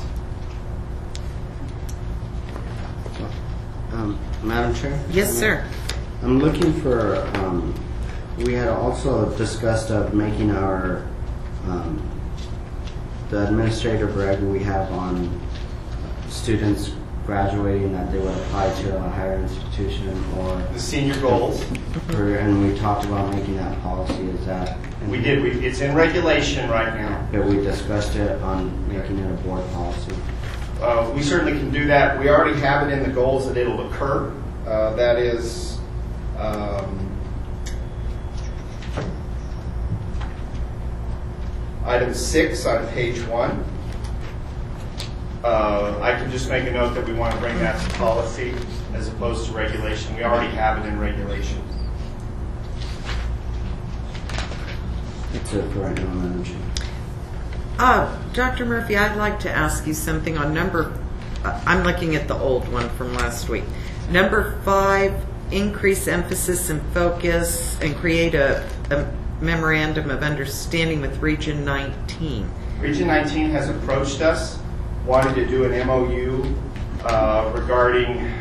Um, Madam Chair? Yes, sir. I'm looking for, um, we had also discussed of making our, um, the administrative reg we have on students graduating that they would apply to a higher institution or The senior goals. or- and we talked about making that policy. Is that We did, we, it's in regulation right now. But we discussed it on making it a board policy. Uh, we certainly can do that. We already have it in the goals that it'll occur. Uh, that is, um, item six on page one. Uh, I can just make a note that we want to bring that to policy as opposed to regulation. We already have it in regulation. That's it for right now, Madam Chair. Uh, Doctor Murphy, I'd like to ask you something on number, uh, I'm looking at the old one from last week. Number five, increase emphasis and focus and create a, a memorandum of understanding with Region nineteen. Region nineteen has approached us, wanted to do an M O U uh, regarding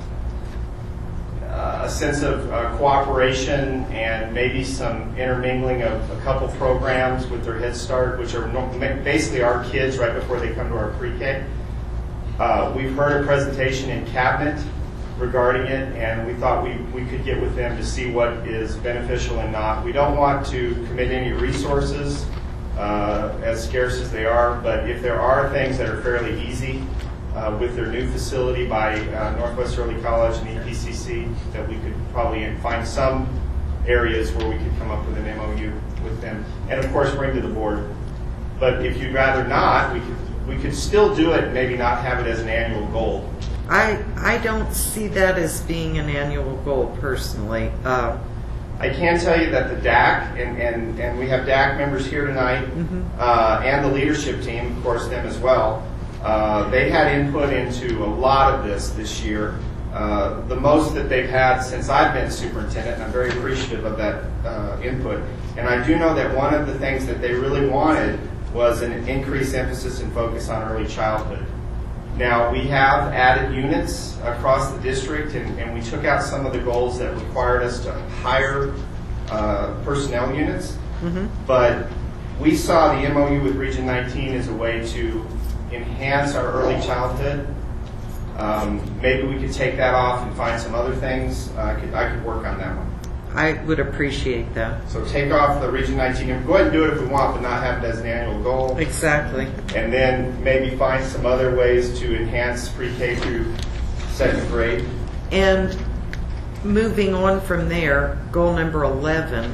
uh, a sense of uh, cooperation and maybe some intermingling of a couple programs with their Head Start, which are no, basically our kids right before they come to our pre-K. Uh, we've heard a presentation in Cabinet regarding it, and we thought we, we could get with them to see what is beneficial and not. We don't want to commit any resources, uh, as scarce as they are, but if there are things that are fairly easy uh, with their new facility by uh, Northwest Early College and E P C C, that we could probably find some areas where we could come up with an M O U with them, and of course bring to the board. But if you'd rather not, we could, we could still do it, maybe not have it as an annual goal. I, I don't see that as being an annual goal personally. Uh, I can tell you that the D A C, and, and, and we have D A C members here tonight, mm-hmm. uh, and the leadership team, of course, them as well, uh, they had input into a lot of this this year. Uh, the most that they've had since I've been superintendent, and I'm very appreciative of that uh, input. And I do know that one of the things that they really wanted was an increased emphasis and focus on early childhood. Now, we have added units across the district, and, and we took out some of the goals that required us to hire uh, personnel units. Mm-hmm. But we saw the M O U with Region nineteen as a way to enhance our early childhood. Um, maybe we could take that off and find some other things. Uh, I could, I could work on that one. I would appreciate that. So take off the Region nineteen. Go ahead and do it if we want, but not have it as an annual goal. Exactly. And then maybe find some other ways to enhance pre-K through second grade. And moving on from there, goal number eleven,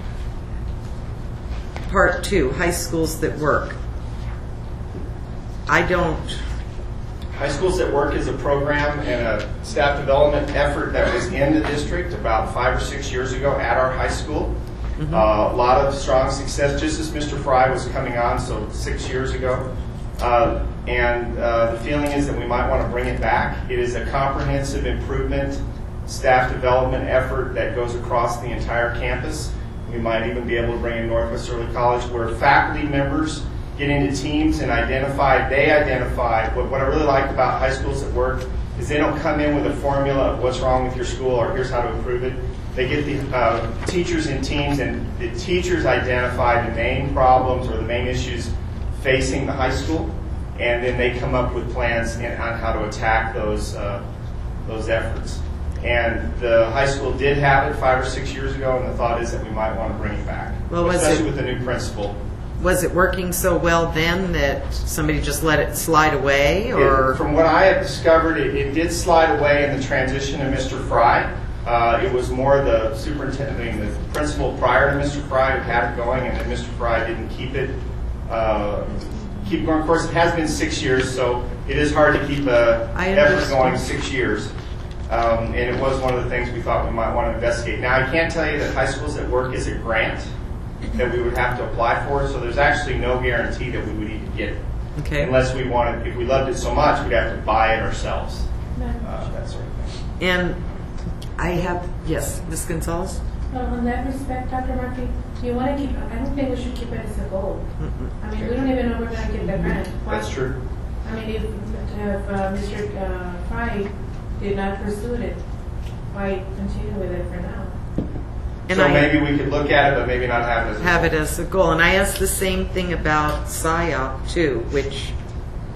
part two, high schools that work. I don't... High Schools at Work is a program and a staff development effort that was in the district about five or six years ago at our high school. Mm-hmm. uh, a lot of strong success, just as Mister Fry was coming on, so six years ago. Uh, and uh, the feeling is that we might want to bring it back. It is a comprehensive improvement staff development effort that goes across the entire campus. We might even be able to bring in Northwest Early College, where faculty members get into teams and identify, they identify, what, what I really like about High Schools at Work is they don't come in with a formula of what's wrong with your school or here's how to improve it. They get the uh, teachers in teams, and the teachers identify the main problems or the main issues facing the high school, and then they come up with plans in, on how to attack those, uh, those efforts. And the high school did have it five or six years ago, and the thought is that we might want to bring it back, well, was especially it, with the new principal. Was it working so well then that somebody just let it slide away? Or it, from what I have discovered, it, it did slide away in the transition to Mister Fry. Uh, it was more the superintendent, I mean, the principal prior to Mister Fry who had it going, and then Mister Fry didn't keep it uh, keep going. Of course, it has been six years, so it is hard to keep a effort going six years. Um, and it was one of the things we thought we might want to investigate. Now, I can't tell you that High Schools at Work is a grant that we would have to apply for, so there's actually no guarantee that we would even get it. Okay. Unless we wanted, if we loved it so much, we'd have to buy it ourselves. Uh, that sort of thing. And I have, yes, Miz Gonzalez? Uh, on that respect, Doctor Murphy, do you want to keep, I don't think we should keep it as a goal. Mm-mm. I mean, we don't even know we're going to get the grant. Why? That's true. I mean, if, if uh, Mister Uh, Fry did not pursue it, why continue with it for now? And so I, maybe we could look at it, but maybe not have it as a have goal. it as a goal. And I asked the same thing about S I O P too, which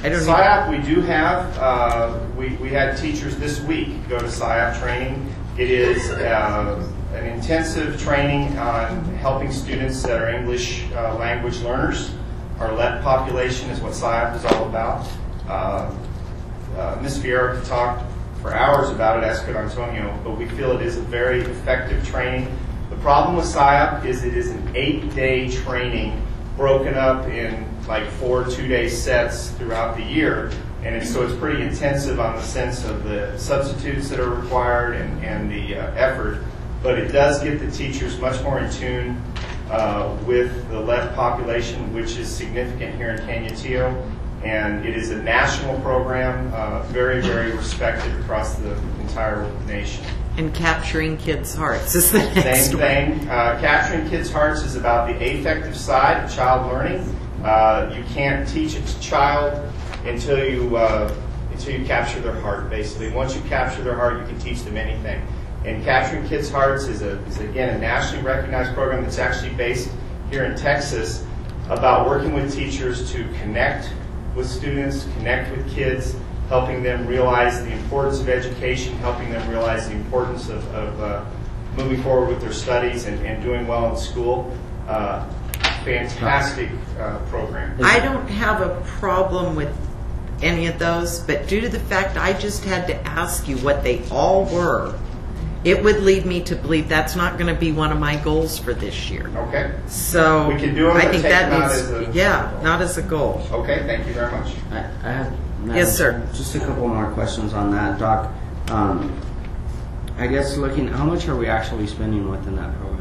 I don't S I O P we do have. Uh, we, we had teachers this week go to S I O P training. It is uh, an intensive training on helping students that are English uh, language learners. Our L E P population is what S I O P is all about. Uh, uh, Miz Vieira could talk for hours about it, as could Antonio, but we feel it is a very effective training. The problem with S I O P is it is an eight-day training broken up in like four two-day sets throughout the year. And it's, so it's pretty intensive on the sense of the substitutes that are required and, and the uh, effort. But it does get the teachers much more in tune uh, with the L E P population, which is significant here in Canutillo. And it is a national program, uh, very, very respected across the entire nation. And capturing kids' hearts is the next Same one. thing. Uh, capturing kids' hearts is about the affective side of child learning. Uh, you can't teach a child until you uh, until you capture their heart. Basically, once you capture their heart, you can teach them anything. And capturing kids' hearts is a is again a nationally recognized program that's actually based here in Texas about working with teachers to connect with students, connect with kids, helping them realize the importance of education, helping them realize the importance of, of uh, moving forward with their studies and, and doing well in school. Uh, fantastic uh, program. I don't have a problem with any of those, but due to the fact I just had to ask you what they all were, it would lead me to believe that's not going to be one of my goals for this year. Okay. So we can do them, I but think take that them out needs, as a, yeah, not as a goal. Okay, thank you very much. I, I have Madam, Yes, sir. Just a couple more questions on that, Doc. Um, I guess looking, how much are we actually spending within that program?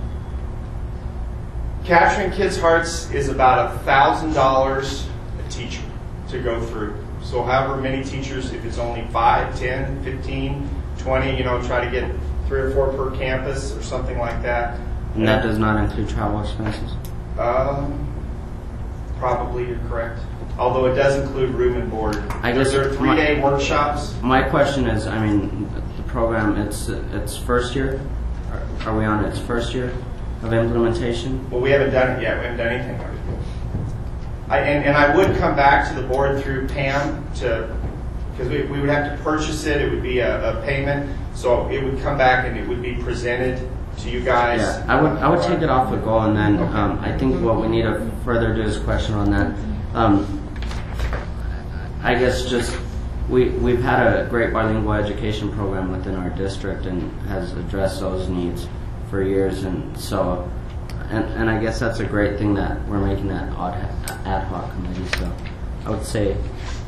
Capturing Kids' Hearts is about a thousand dollars a teacher to go through. So however many teachers, if it's only five, ten, fifteen, twenty, you know, try to get three or four per campus or something like that. And that does not include travel expenses? Um, probably you're correct. Although it does include room and board. I guess there are three-day workshops. My question is, I mean, the program, it's it's first year? Are, are we on its first year of implementation? Well, we haven't done it yet. We haven't done anything. I, and, and I would come back to the board through Pam to, because we, we would have to purchase it. It would be a, a payment. So it would come back and it would be presented to you guys. Yeah, I would I would take it off the goal, and then um, I think what we need to further do is question on that. Um, I guess just we we've had a great bilingual education program within our district and has addressed those needs for years, and so and and I guess that's a great thing that we're making that ad, ad hoc committee. So I would say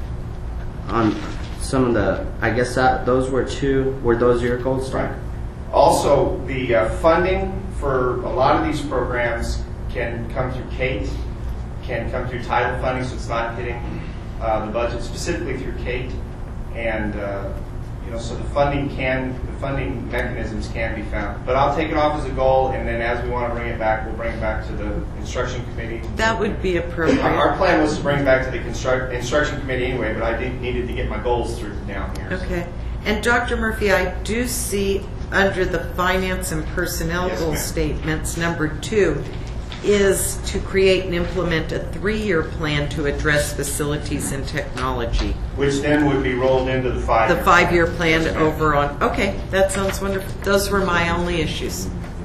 on some of the I guess that those were two were those your goals, right? Also, the uh, funding for a lot of these programs can come through Kate, can come through title funding, so it's not hitting uh, the budget specifically through Kate, and uh, you know, so the funding can, the funding mechanisms can be found. But I'll take it off as a goal, and then as we want to bring it back, we'll bring it back to the instruction committee. That would be appropriate. Our plan was to bring it back to the construct, instruction committee anyway, but I did, needed to get my goals through down here. Okay. And Doctor Murphy, I do see under the finance and personnel Yes, goal ma'am. statements, number two is to create and implement a three-year plan to address facilities and technology. Which then would be rolled into the five-year The five-year plan. plan Yes, ma'am. over on, okay, that sounds wonderful. Those were my only issues.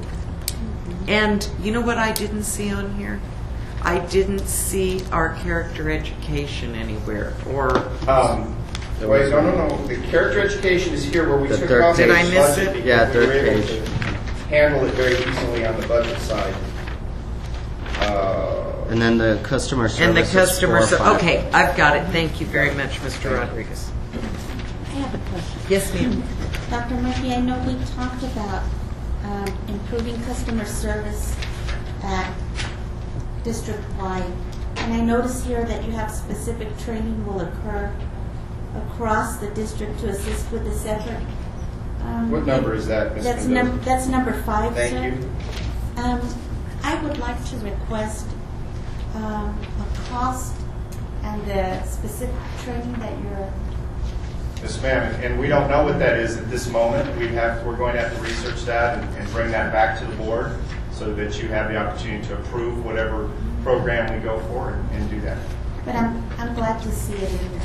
And you know what I didn't see on here? I didn't see our character education anywhere, or... Um, wait, no, no, no. The character education is here where we The took third it off Did the I miss budget it? because Yeah, we third were able page. to handle it very easily on the budget side. Uh, And then the customer service. and the is customer... four, ser- five. Okay, I've got it. Thank you very much, Mister Rodriguez. I have a question. Yes, ma'am. Doctor Murphy, I know we talked about um, improving customer service at district-wide, and I notice here that you have specific training will occur across the district to assist with this effort. Um, What number is that, Miz That's, Mendoza? num- that's number five, Thank sir. you. Um, I would like to request um, a cost and the specific training that you're Yes, ma'am. And we don't know what that is at this moment. We have, we're going to have to research that and, and bring that back to the board so that you have the opportunity to approve whatever program we go for and, and do that. but I'm, I'm glad to see it in here.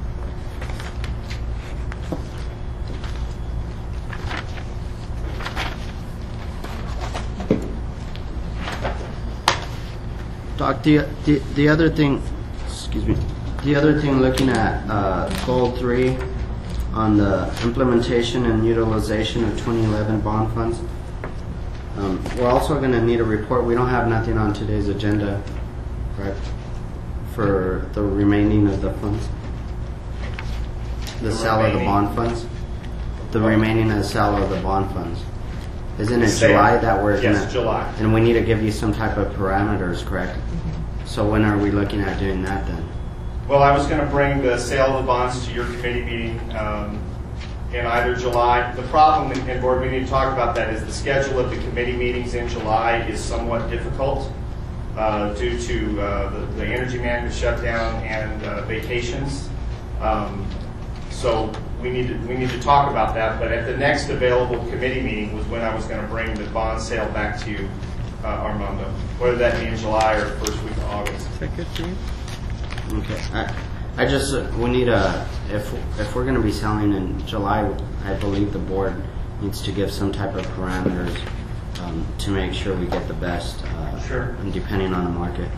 Doc, the, the, the other thing, excuse me, the other thing looking at uh, goal three on the implementation and utilization of twenty eleven bond funds, um, we're also going to need a report. We don't have nothing on today's agenda, right, for the remaining of the funds, the, The sale of the remaining- bond funds, the remaining of the sale of the bond funds. Isn't it Sale. July that we're Yes, gonna, July. And we need to give you some type of parameters, correct? So when are we looking at doing that then? Well, I was going to bring the sale of the bonds to your committee meeting um, in either July. The problem, in- and board, we need to talk about that, is the schedule of the committee meetings in July is somewhat difficult uh, due to uh, the, the energy management shutdown and uh, vacations. Um, so we need to we need to talk about that. But at the next available committee meeting was when I was going to bring the bond sale back to you, uh, Armando. Whether that be in July or first week of August. Is that good for you? Okay, I, I just, uh, we need a, if, if we're gonna be selling in July, I believe the board needs to give some type of parameters um, to make sure we get the best. Uh, Sure. And depending on the market.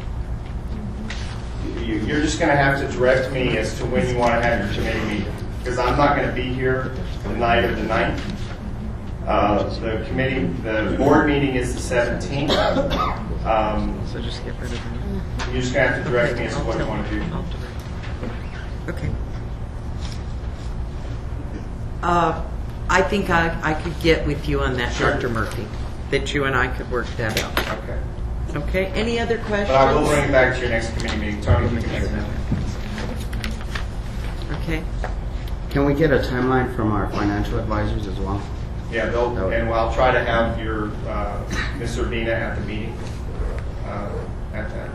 You- You're just going to have to direct me as to when you want to have your committee meeting, because I'm not going to be here the night of the ninth. Uh, the committee, the board meeting is the seventeenth. Um, So just get rid of them. you're just going to have to direct me as to what you want to do. Okay. Uh, I think I, I could get with you on that, Sure. Doctor Murphy, that you and I could work that out. Okay. Okay, any other questions? But I will bring it back to your next committee meeting. Tony, you can make it. Okay. Can we get a timeline from our financial advisors as well? Yeah, they'll, and I'll try to have your, uh, Miz Urbina at the meeting, uh, at that.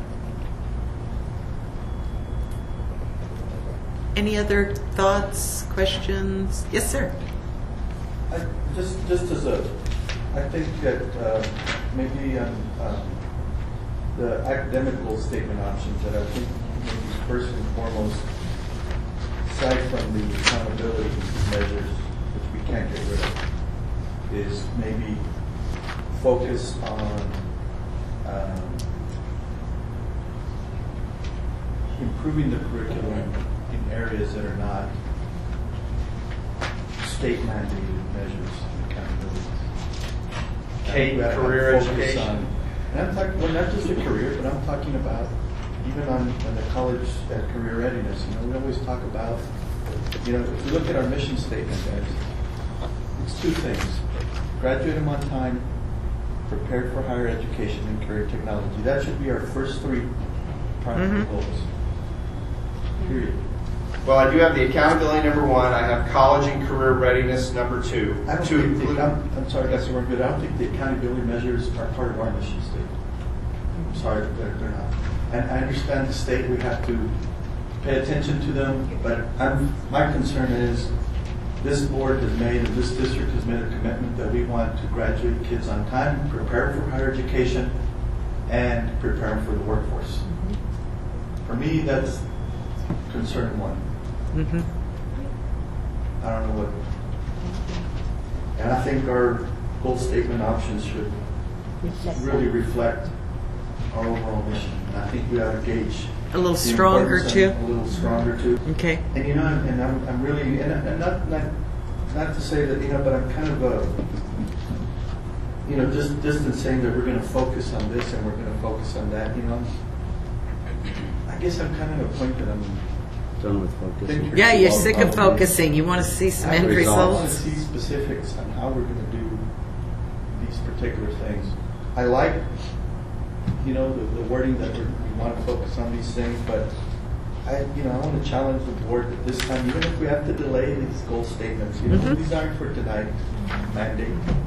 Any other thoughts, questions? Yes, sir. I- Just, just as a, I think that uh, maybe um, uh, the academic goal statement options that I think maybe first and foremost, aside from the accountability measures, which we can't get rid of, is maybe focus on um, improving the curriculum in areas that are not state mandated measures of accountability. K, We have to career focus education. on- And I'm talking, well, not just a career, but I'm talking about even on, on the college at career readiness. You know, we always talk about, you know, if you look at our mission statement, guys, it's two things. Graduate them on time, prepared for higher education and career technology. That should be our first three primary Mhm. goals. Period. Well, I do have the accountability number one. I have college and career readiness number two. I don't To think the, include- account- I'm sorry, that's the word, but I don't think the accountability measures are part of our mission statement. I'm sorry, they're, they're not. And I understand the state, we have to pay attention to them, but I'm, my concern is this board has made, and this district has made a commitment that we want to graduate kids on time, prepare for higher education, and prepare them for the workforce. For me, that's concern one. Mm-hmm. I don't know what. And I think our goal statement options should really reflect our overall mission. And I think we ought to gauge. A little the stronger, importance too? of- A little stronger too. Okay. And you know, and I'm, I'm really, and, and not, not, not to say that, you know, but I'm kind of a, you know, just, just in saying that we're going to focus on this and we're going to focus on that, you know. I guess I'm kind of at a point that I'm Done with focusing. Yeah, you're sick of focusing. You want to see some end I want results? to see specifics on how we're going to do these particular things. I like, you know, the, the wording that we're, we want to focus on these things, but I, you know, I want to challenge the board that this time, even if we have to delay these goal statements, you know, Mhm. these aren't for tonight mandate.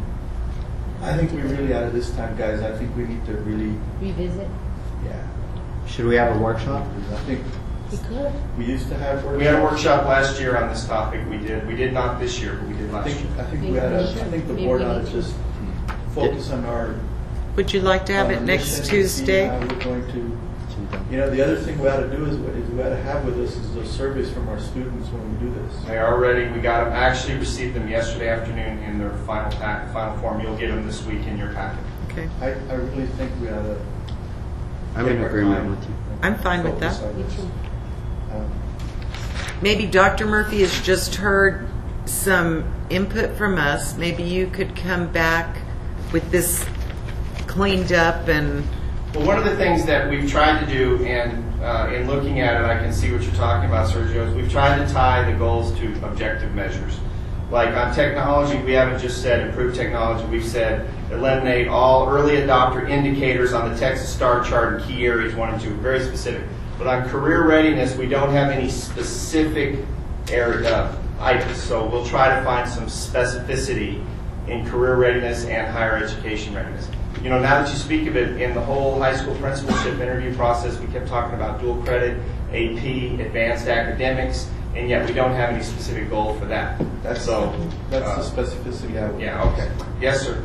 I think we really, out of this time, guys, I think we need to really, Revisit. yeah. Should we have a workshop? I think We could. we used to have workshops. We had a workshop last year on this topic. We did. We did not this year, but we did I last think, year. I think we had a, I think the board ought to just focus on our. Would you like to have on it our next mission and see Tuesday? how we're going to You know, the other thing we ought to do is, is we ought to have with us is those surveys from our students when we do this. They are ready. We got them. I actually received them yesterday afternoon in their final pack, final form. You'll get them this week in your packet. Okay. I, I really think we ought to. I'm in agreement with you. I'm fine with that. Um, Maybe Doctor Murphy has just heard some input from us. Maybe you could come back with this cleaned up and... Well, one of the things that we've tried to do, and uh, in looking at it, I can see what you're talking about, Sergio, is we've tried to tie the goals to objective measures. Like on technology, we haven't just said improve technology. We've said eliminate all early adopter indicators on the Texas STAR chart in key areas one and two. Very specific. But on career readiness, we don't have any specific area, uh, items. So we'll try to find some specificity in career readiness and higher education readiness. You know, now that you speak of it, in the whole high school principalship interview process, we kept talking about dual credit, A P, advanced academics, and yet we don't have any specific goal for that. That's so. That's uh, the specificity I would. Yeah. Okay. Yes, sir.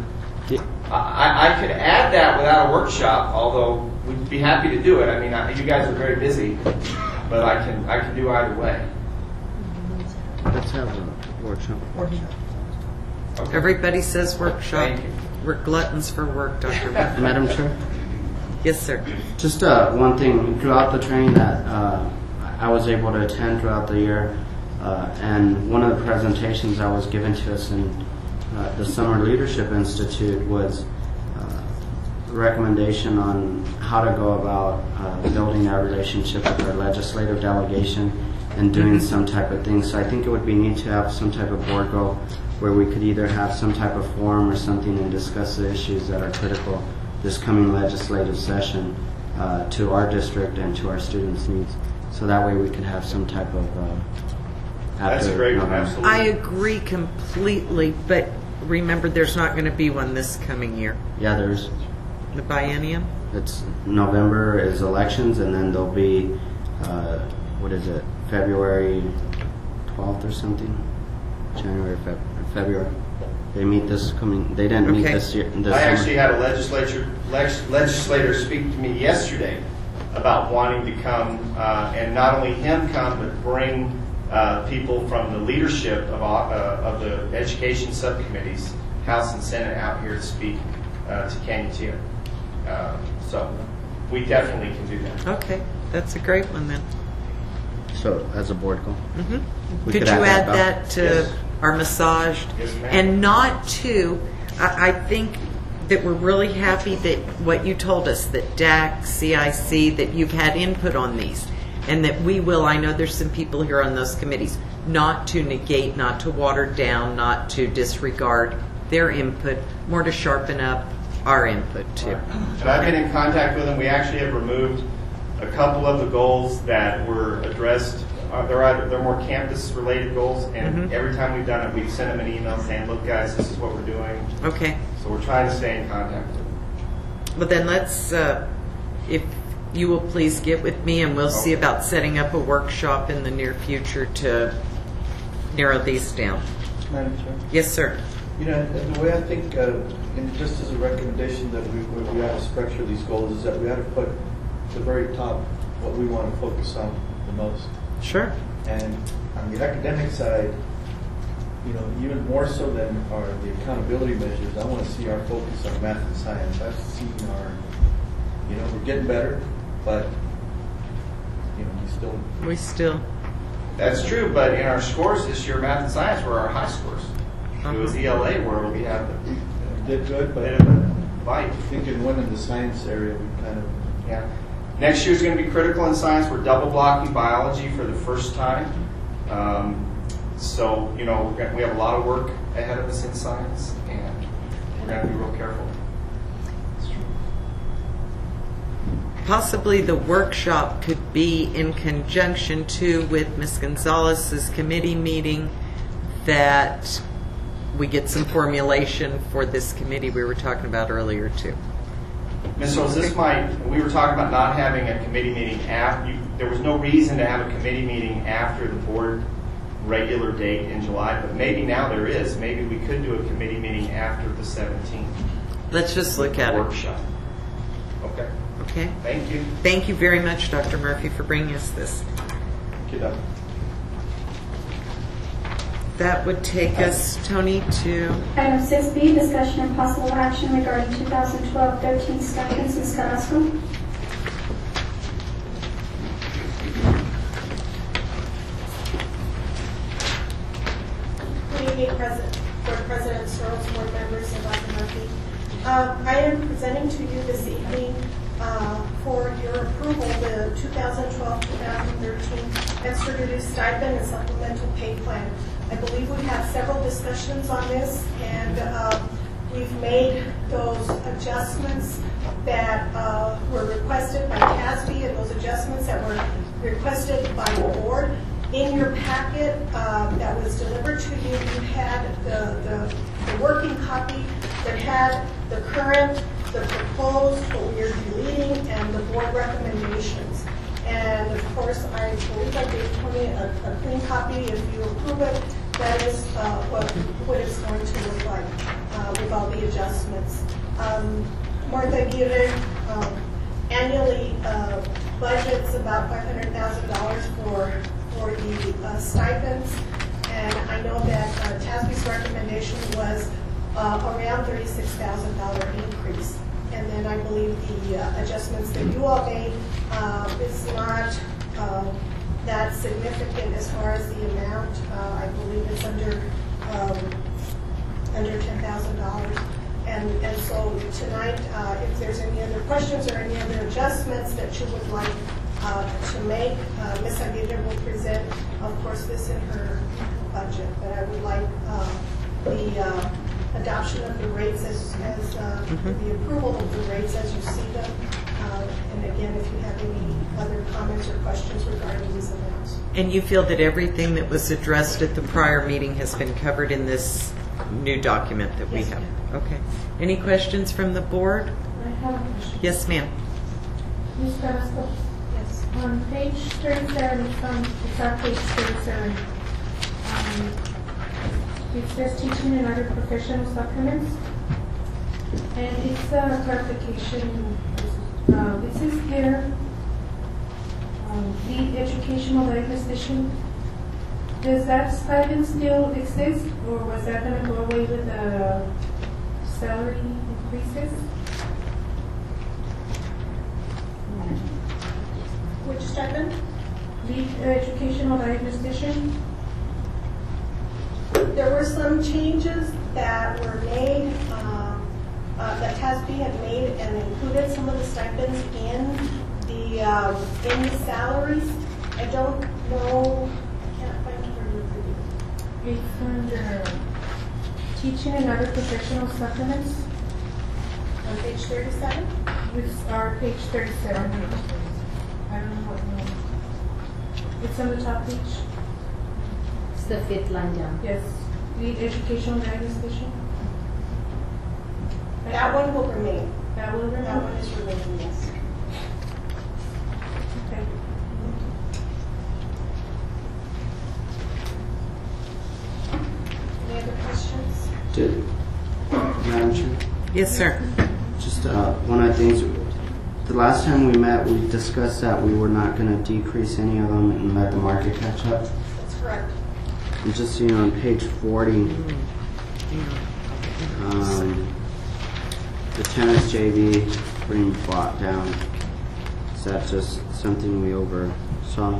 I, I could add that without a workshop, although we'd be happy to do it. I mean, I, you guys are very busy, but I can I can do either way. Let's have a workshop. Workshop. Okay. Everybody says workshop. Thank you. We're gluttons for work, Doctor Murphy. Madam Chair? Yes, sir. Just uh, one thing, throughout the training that uh, I was able to attend throughout the year, uh, and one of the presentations that was given to us in uh, the Summer Leadership Institute was uh, a recommendation on how to go about uh, building that relationship with our legislative delegation and doing mm-hmm. some type of thing. So I think it would be neat to have some type of board goal where we could either have some type of forum or something and discuss the issues that are critical this coming legislative session uh, to our district and to our students' needs. So that way we could have some type of... Uh, That's a great one, absolutely. I agree completely, but remember there's not going to be one this coming year. Yeah, there's... The biennium? It's November is elections, and then there'll be, uh, what is it, February twelfth or something? January, Feb- February. They meet this coming. They didn't meet Okay. this year. This I summer. actually had a legislature leg- legislator speak to me yesterday about wanting to come, uh, and not only him come, but bring uh, people from the leadership of uh, of the education subcommittees, House and Senate, out here to speak uh, to Canutillo. Uh, so we definitely can do that. Okay, that's a great one then. So as a board goal. Mm-hmm. We Could could you add add that that to Yes. our massaged? Yes, ma'am. And not to, I, I think that we're really happy that what you told us, that D A C, C I C, that you've had input on these. And that we will, I know there's some people here on those committees, not to negate, not to water down, not to disregard their input, more to sharpen up our input too. And I've been in contact with them. We actually have removed a couple of the goals that were addressed. Uh, they're either they're more campus-related goals, and Mhm. every time we've done it, we've sent them an email saying, "Look, guys, this is what we're doing." Okay. So we're trying to stay in contact with them. Well, then let's, uh, if you will please get with me, and we'll see Okay. about setting up a workshop in the near future to narrow these down. Madam Chair? Yes, sir. You know, and the way I think, uh, and just as a recommendation that we, we ought to structure these goals is that we ought to put at the very top what we want to focus on the most. Sure. And on the academic side, you know, even more so than our the accountability measures, I want to see our focus on math and science. I've seen our, you know, we're getting better, but you know, we still. We still. That's true, but in our scores this year, math and science were our high scores. It was E L A where we had the did good, but bit of a bite. I think in one in the science area, we kind of. Yeah. Next year's going to be critical in science. We're double blocking biology for the first time. Um, so, you know, we're gonna, we have a lot of work ahead of us in science, and we're going to be real careful. Possibly the workshop could be in conjunction too with Miz Gonzalez's committee meeting, that we get some formulation for this committee we were talking about earlier too. Miz Rose, this might, we were talking about not having a committee meeting after, you, there was no reason to have a committee meeting after the board regular date in July, but maybe now there is. Maybe we could do a committee meeting after the seventeenth. Let's just look at it. Workshop. Okay. Okay. Thank you. Thank you very much, Doctor Murphy, for bringing us this. Thank you, Doctor That would take us, Tony, to Item six B, discussion and possible action regarding two thousand twelve thirteen stipends. Miz Carrasco. Good evening, President, Board President Searles, board members, and Doctor Murphy. Um, I am presenting to you this evening uh, for your approval the two thousand twelve two thousand thirteen extra duty stipend and supplemental pay plan. I believe we had several discussions on this, and uh, we've made those adjustments that uh, were requested by C A S B and those adjustments that were requested by the board. In your packet uh, that was delivered to you, you had the, the, the working copy that had the current, the proposed, what we are deleting, and the board recommendations. And of course, I believe I gave Tony a, a clean copy. If you approve it, that is uh, what, what it's going to look like uh, with all the adjustments. Um, Martha Aguirre um, annually uh, budgets about five hundred thousand dollars for for the uh, stipends, and I know that uh, T A S B's recommendation was uh, around thirty-six thousand dollars increase. And then I believe the uh, adjustments that you all made uh, is not uh, that significant as far as the amount. Uh, I believe it's under um, under ten thousand dollars. And, and so tonight, uh, if there's any other questions or any other adjustments that you would like uh, to make, uh, Miz Aguirre will present, of course, this in her budget. But I would like uh, the uh, adoption of the rates as, as uh, Mm-hmm. the approval of the rates as you see them. Uh, and again, if you have any other comments or questions regarding these amounts. And you feel that everything that was addressed at the prior meeting has been covered in this new document that we Yes, have? ma'am. Okay. Any questions from the board? I have a question. Yes, ma'am. Miz Carrasco. Yes. On page thirty-seven, it's on, it's on page thirty-seven. Um, it says teaching and other professional supplements. And it's a clarification. Uh, it says here, um, the educational diagnostician. Does that stipend still exist, or was that going to go away with the salary increases? Which stipend? The educational diagnostician. There were some changes that were made, um, uh, that T A S B had made and included some of the stipends in the, um, in the salaries. I don't know, I can't find where you're reading. It's under teaching and other professional supplements. On page thirty-seven? It's our page thirty-seven. I don't know what number. It's on the top page. It's the fifth line down. Yes. The educational diagnostician. That one will remain. That will remain? That one is remaining, yes. Okay. Any other questions? Did, Madam Chair? Yes, sir. Just uh, one of the things, the last time we met, we discussed that we were not going to decrease any of them and let the market catch up. That's correct. And just so you know, on page forty, um, the tennis J V being brought down. Is that just something we oversaw?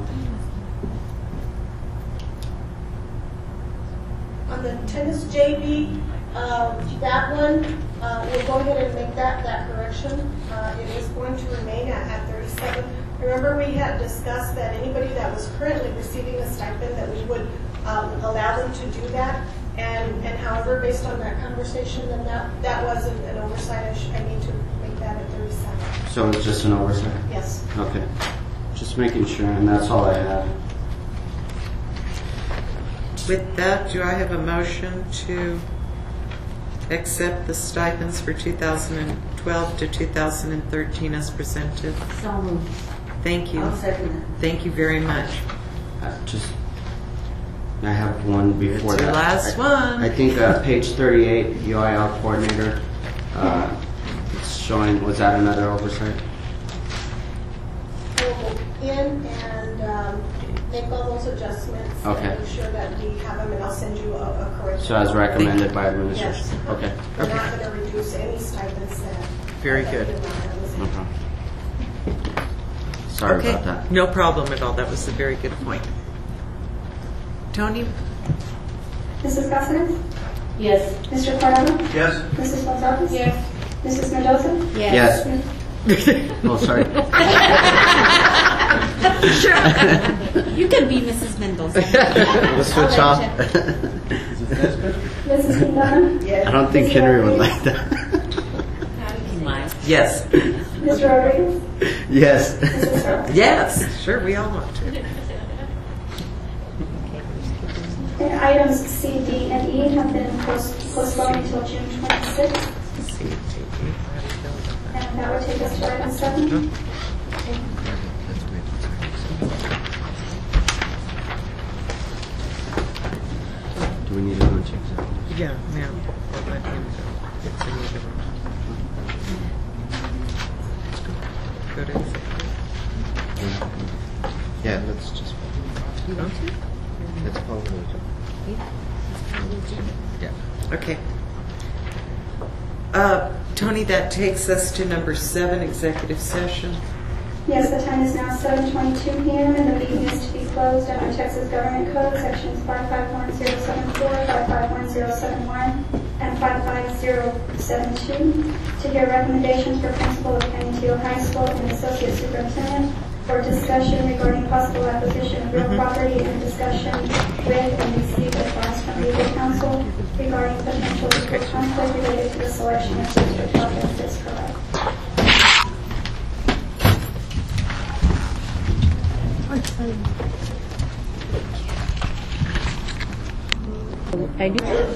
On the tennis J V, uh, that one, uh, we'll go ahead and make that, that correction. Uh, it is going to remain at, at thirty-seven. Remember, we had discussed that anybody that was currently receiving a stipend, that we would um, allow them to do that. And, and however, based on that conversation, then that, that was an, an oversight. I, sh- I need to make that at thirty-seven. So it's just an oversight? Yes. Okay. Just making sure, and that's all I had. With that, do I have a motion to accept the stipends for two thousand twelve to two thousand thirteen as presented? So moved. Thank you. I'll second that. Thank you very much. Uh, just, I have one before It's that. your last I, one. I think uh, page thirty-eight, U I L coordinator, uh, it's showing, was that another oversight? in and um, make all those adjustments. Okay. And make sure that we have them, and I'll send you a, a curriculum. So as recommended by administration? Yes. Okay. We're not going to reduce any stipends that. Very that good. we did not have. Okay. Sorry Okay. about that. No problem at all. That was a very good point. Tony? Missus Caceres? Yes. Mister Corrado? Yes. Missus Gonzalez? Yes. Missus Mendoza? Yes. Oh, sorry. You can be Missus Mendoza. We'll switch off. Missus Quintana? I don't think Henry would like that. Yes. Mister Rodriguez? Yes. Missus Earl? Yes. Sure, we all want to. And items C, D, and E have been post- postponed until June twenty-sixth. And that would take us to item seven. Do we need to go and check that? Yeah, now. We'll let him go. It's in the other room. Go to executive. Yeah, let's just. You want to? Let's follow the. Yeah. Okay. Uh, Tony, that takes us to number seven, executive session. Yes, the time is now seven twenty-two p m and the meeting is to be closed under Texas Government Code sections five five one zero seven four, five five one zero seven one, and five five zero seven two to hear recommendations for principal of Canutillo High School and associate superintendent for discussion regarding possible acquisition of real property and discussion with and receive advice from legal counsel regarding potential legal conflict related to the selection of district officers. Correct. I do.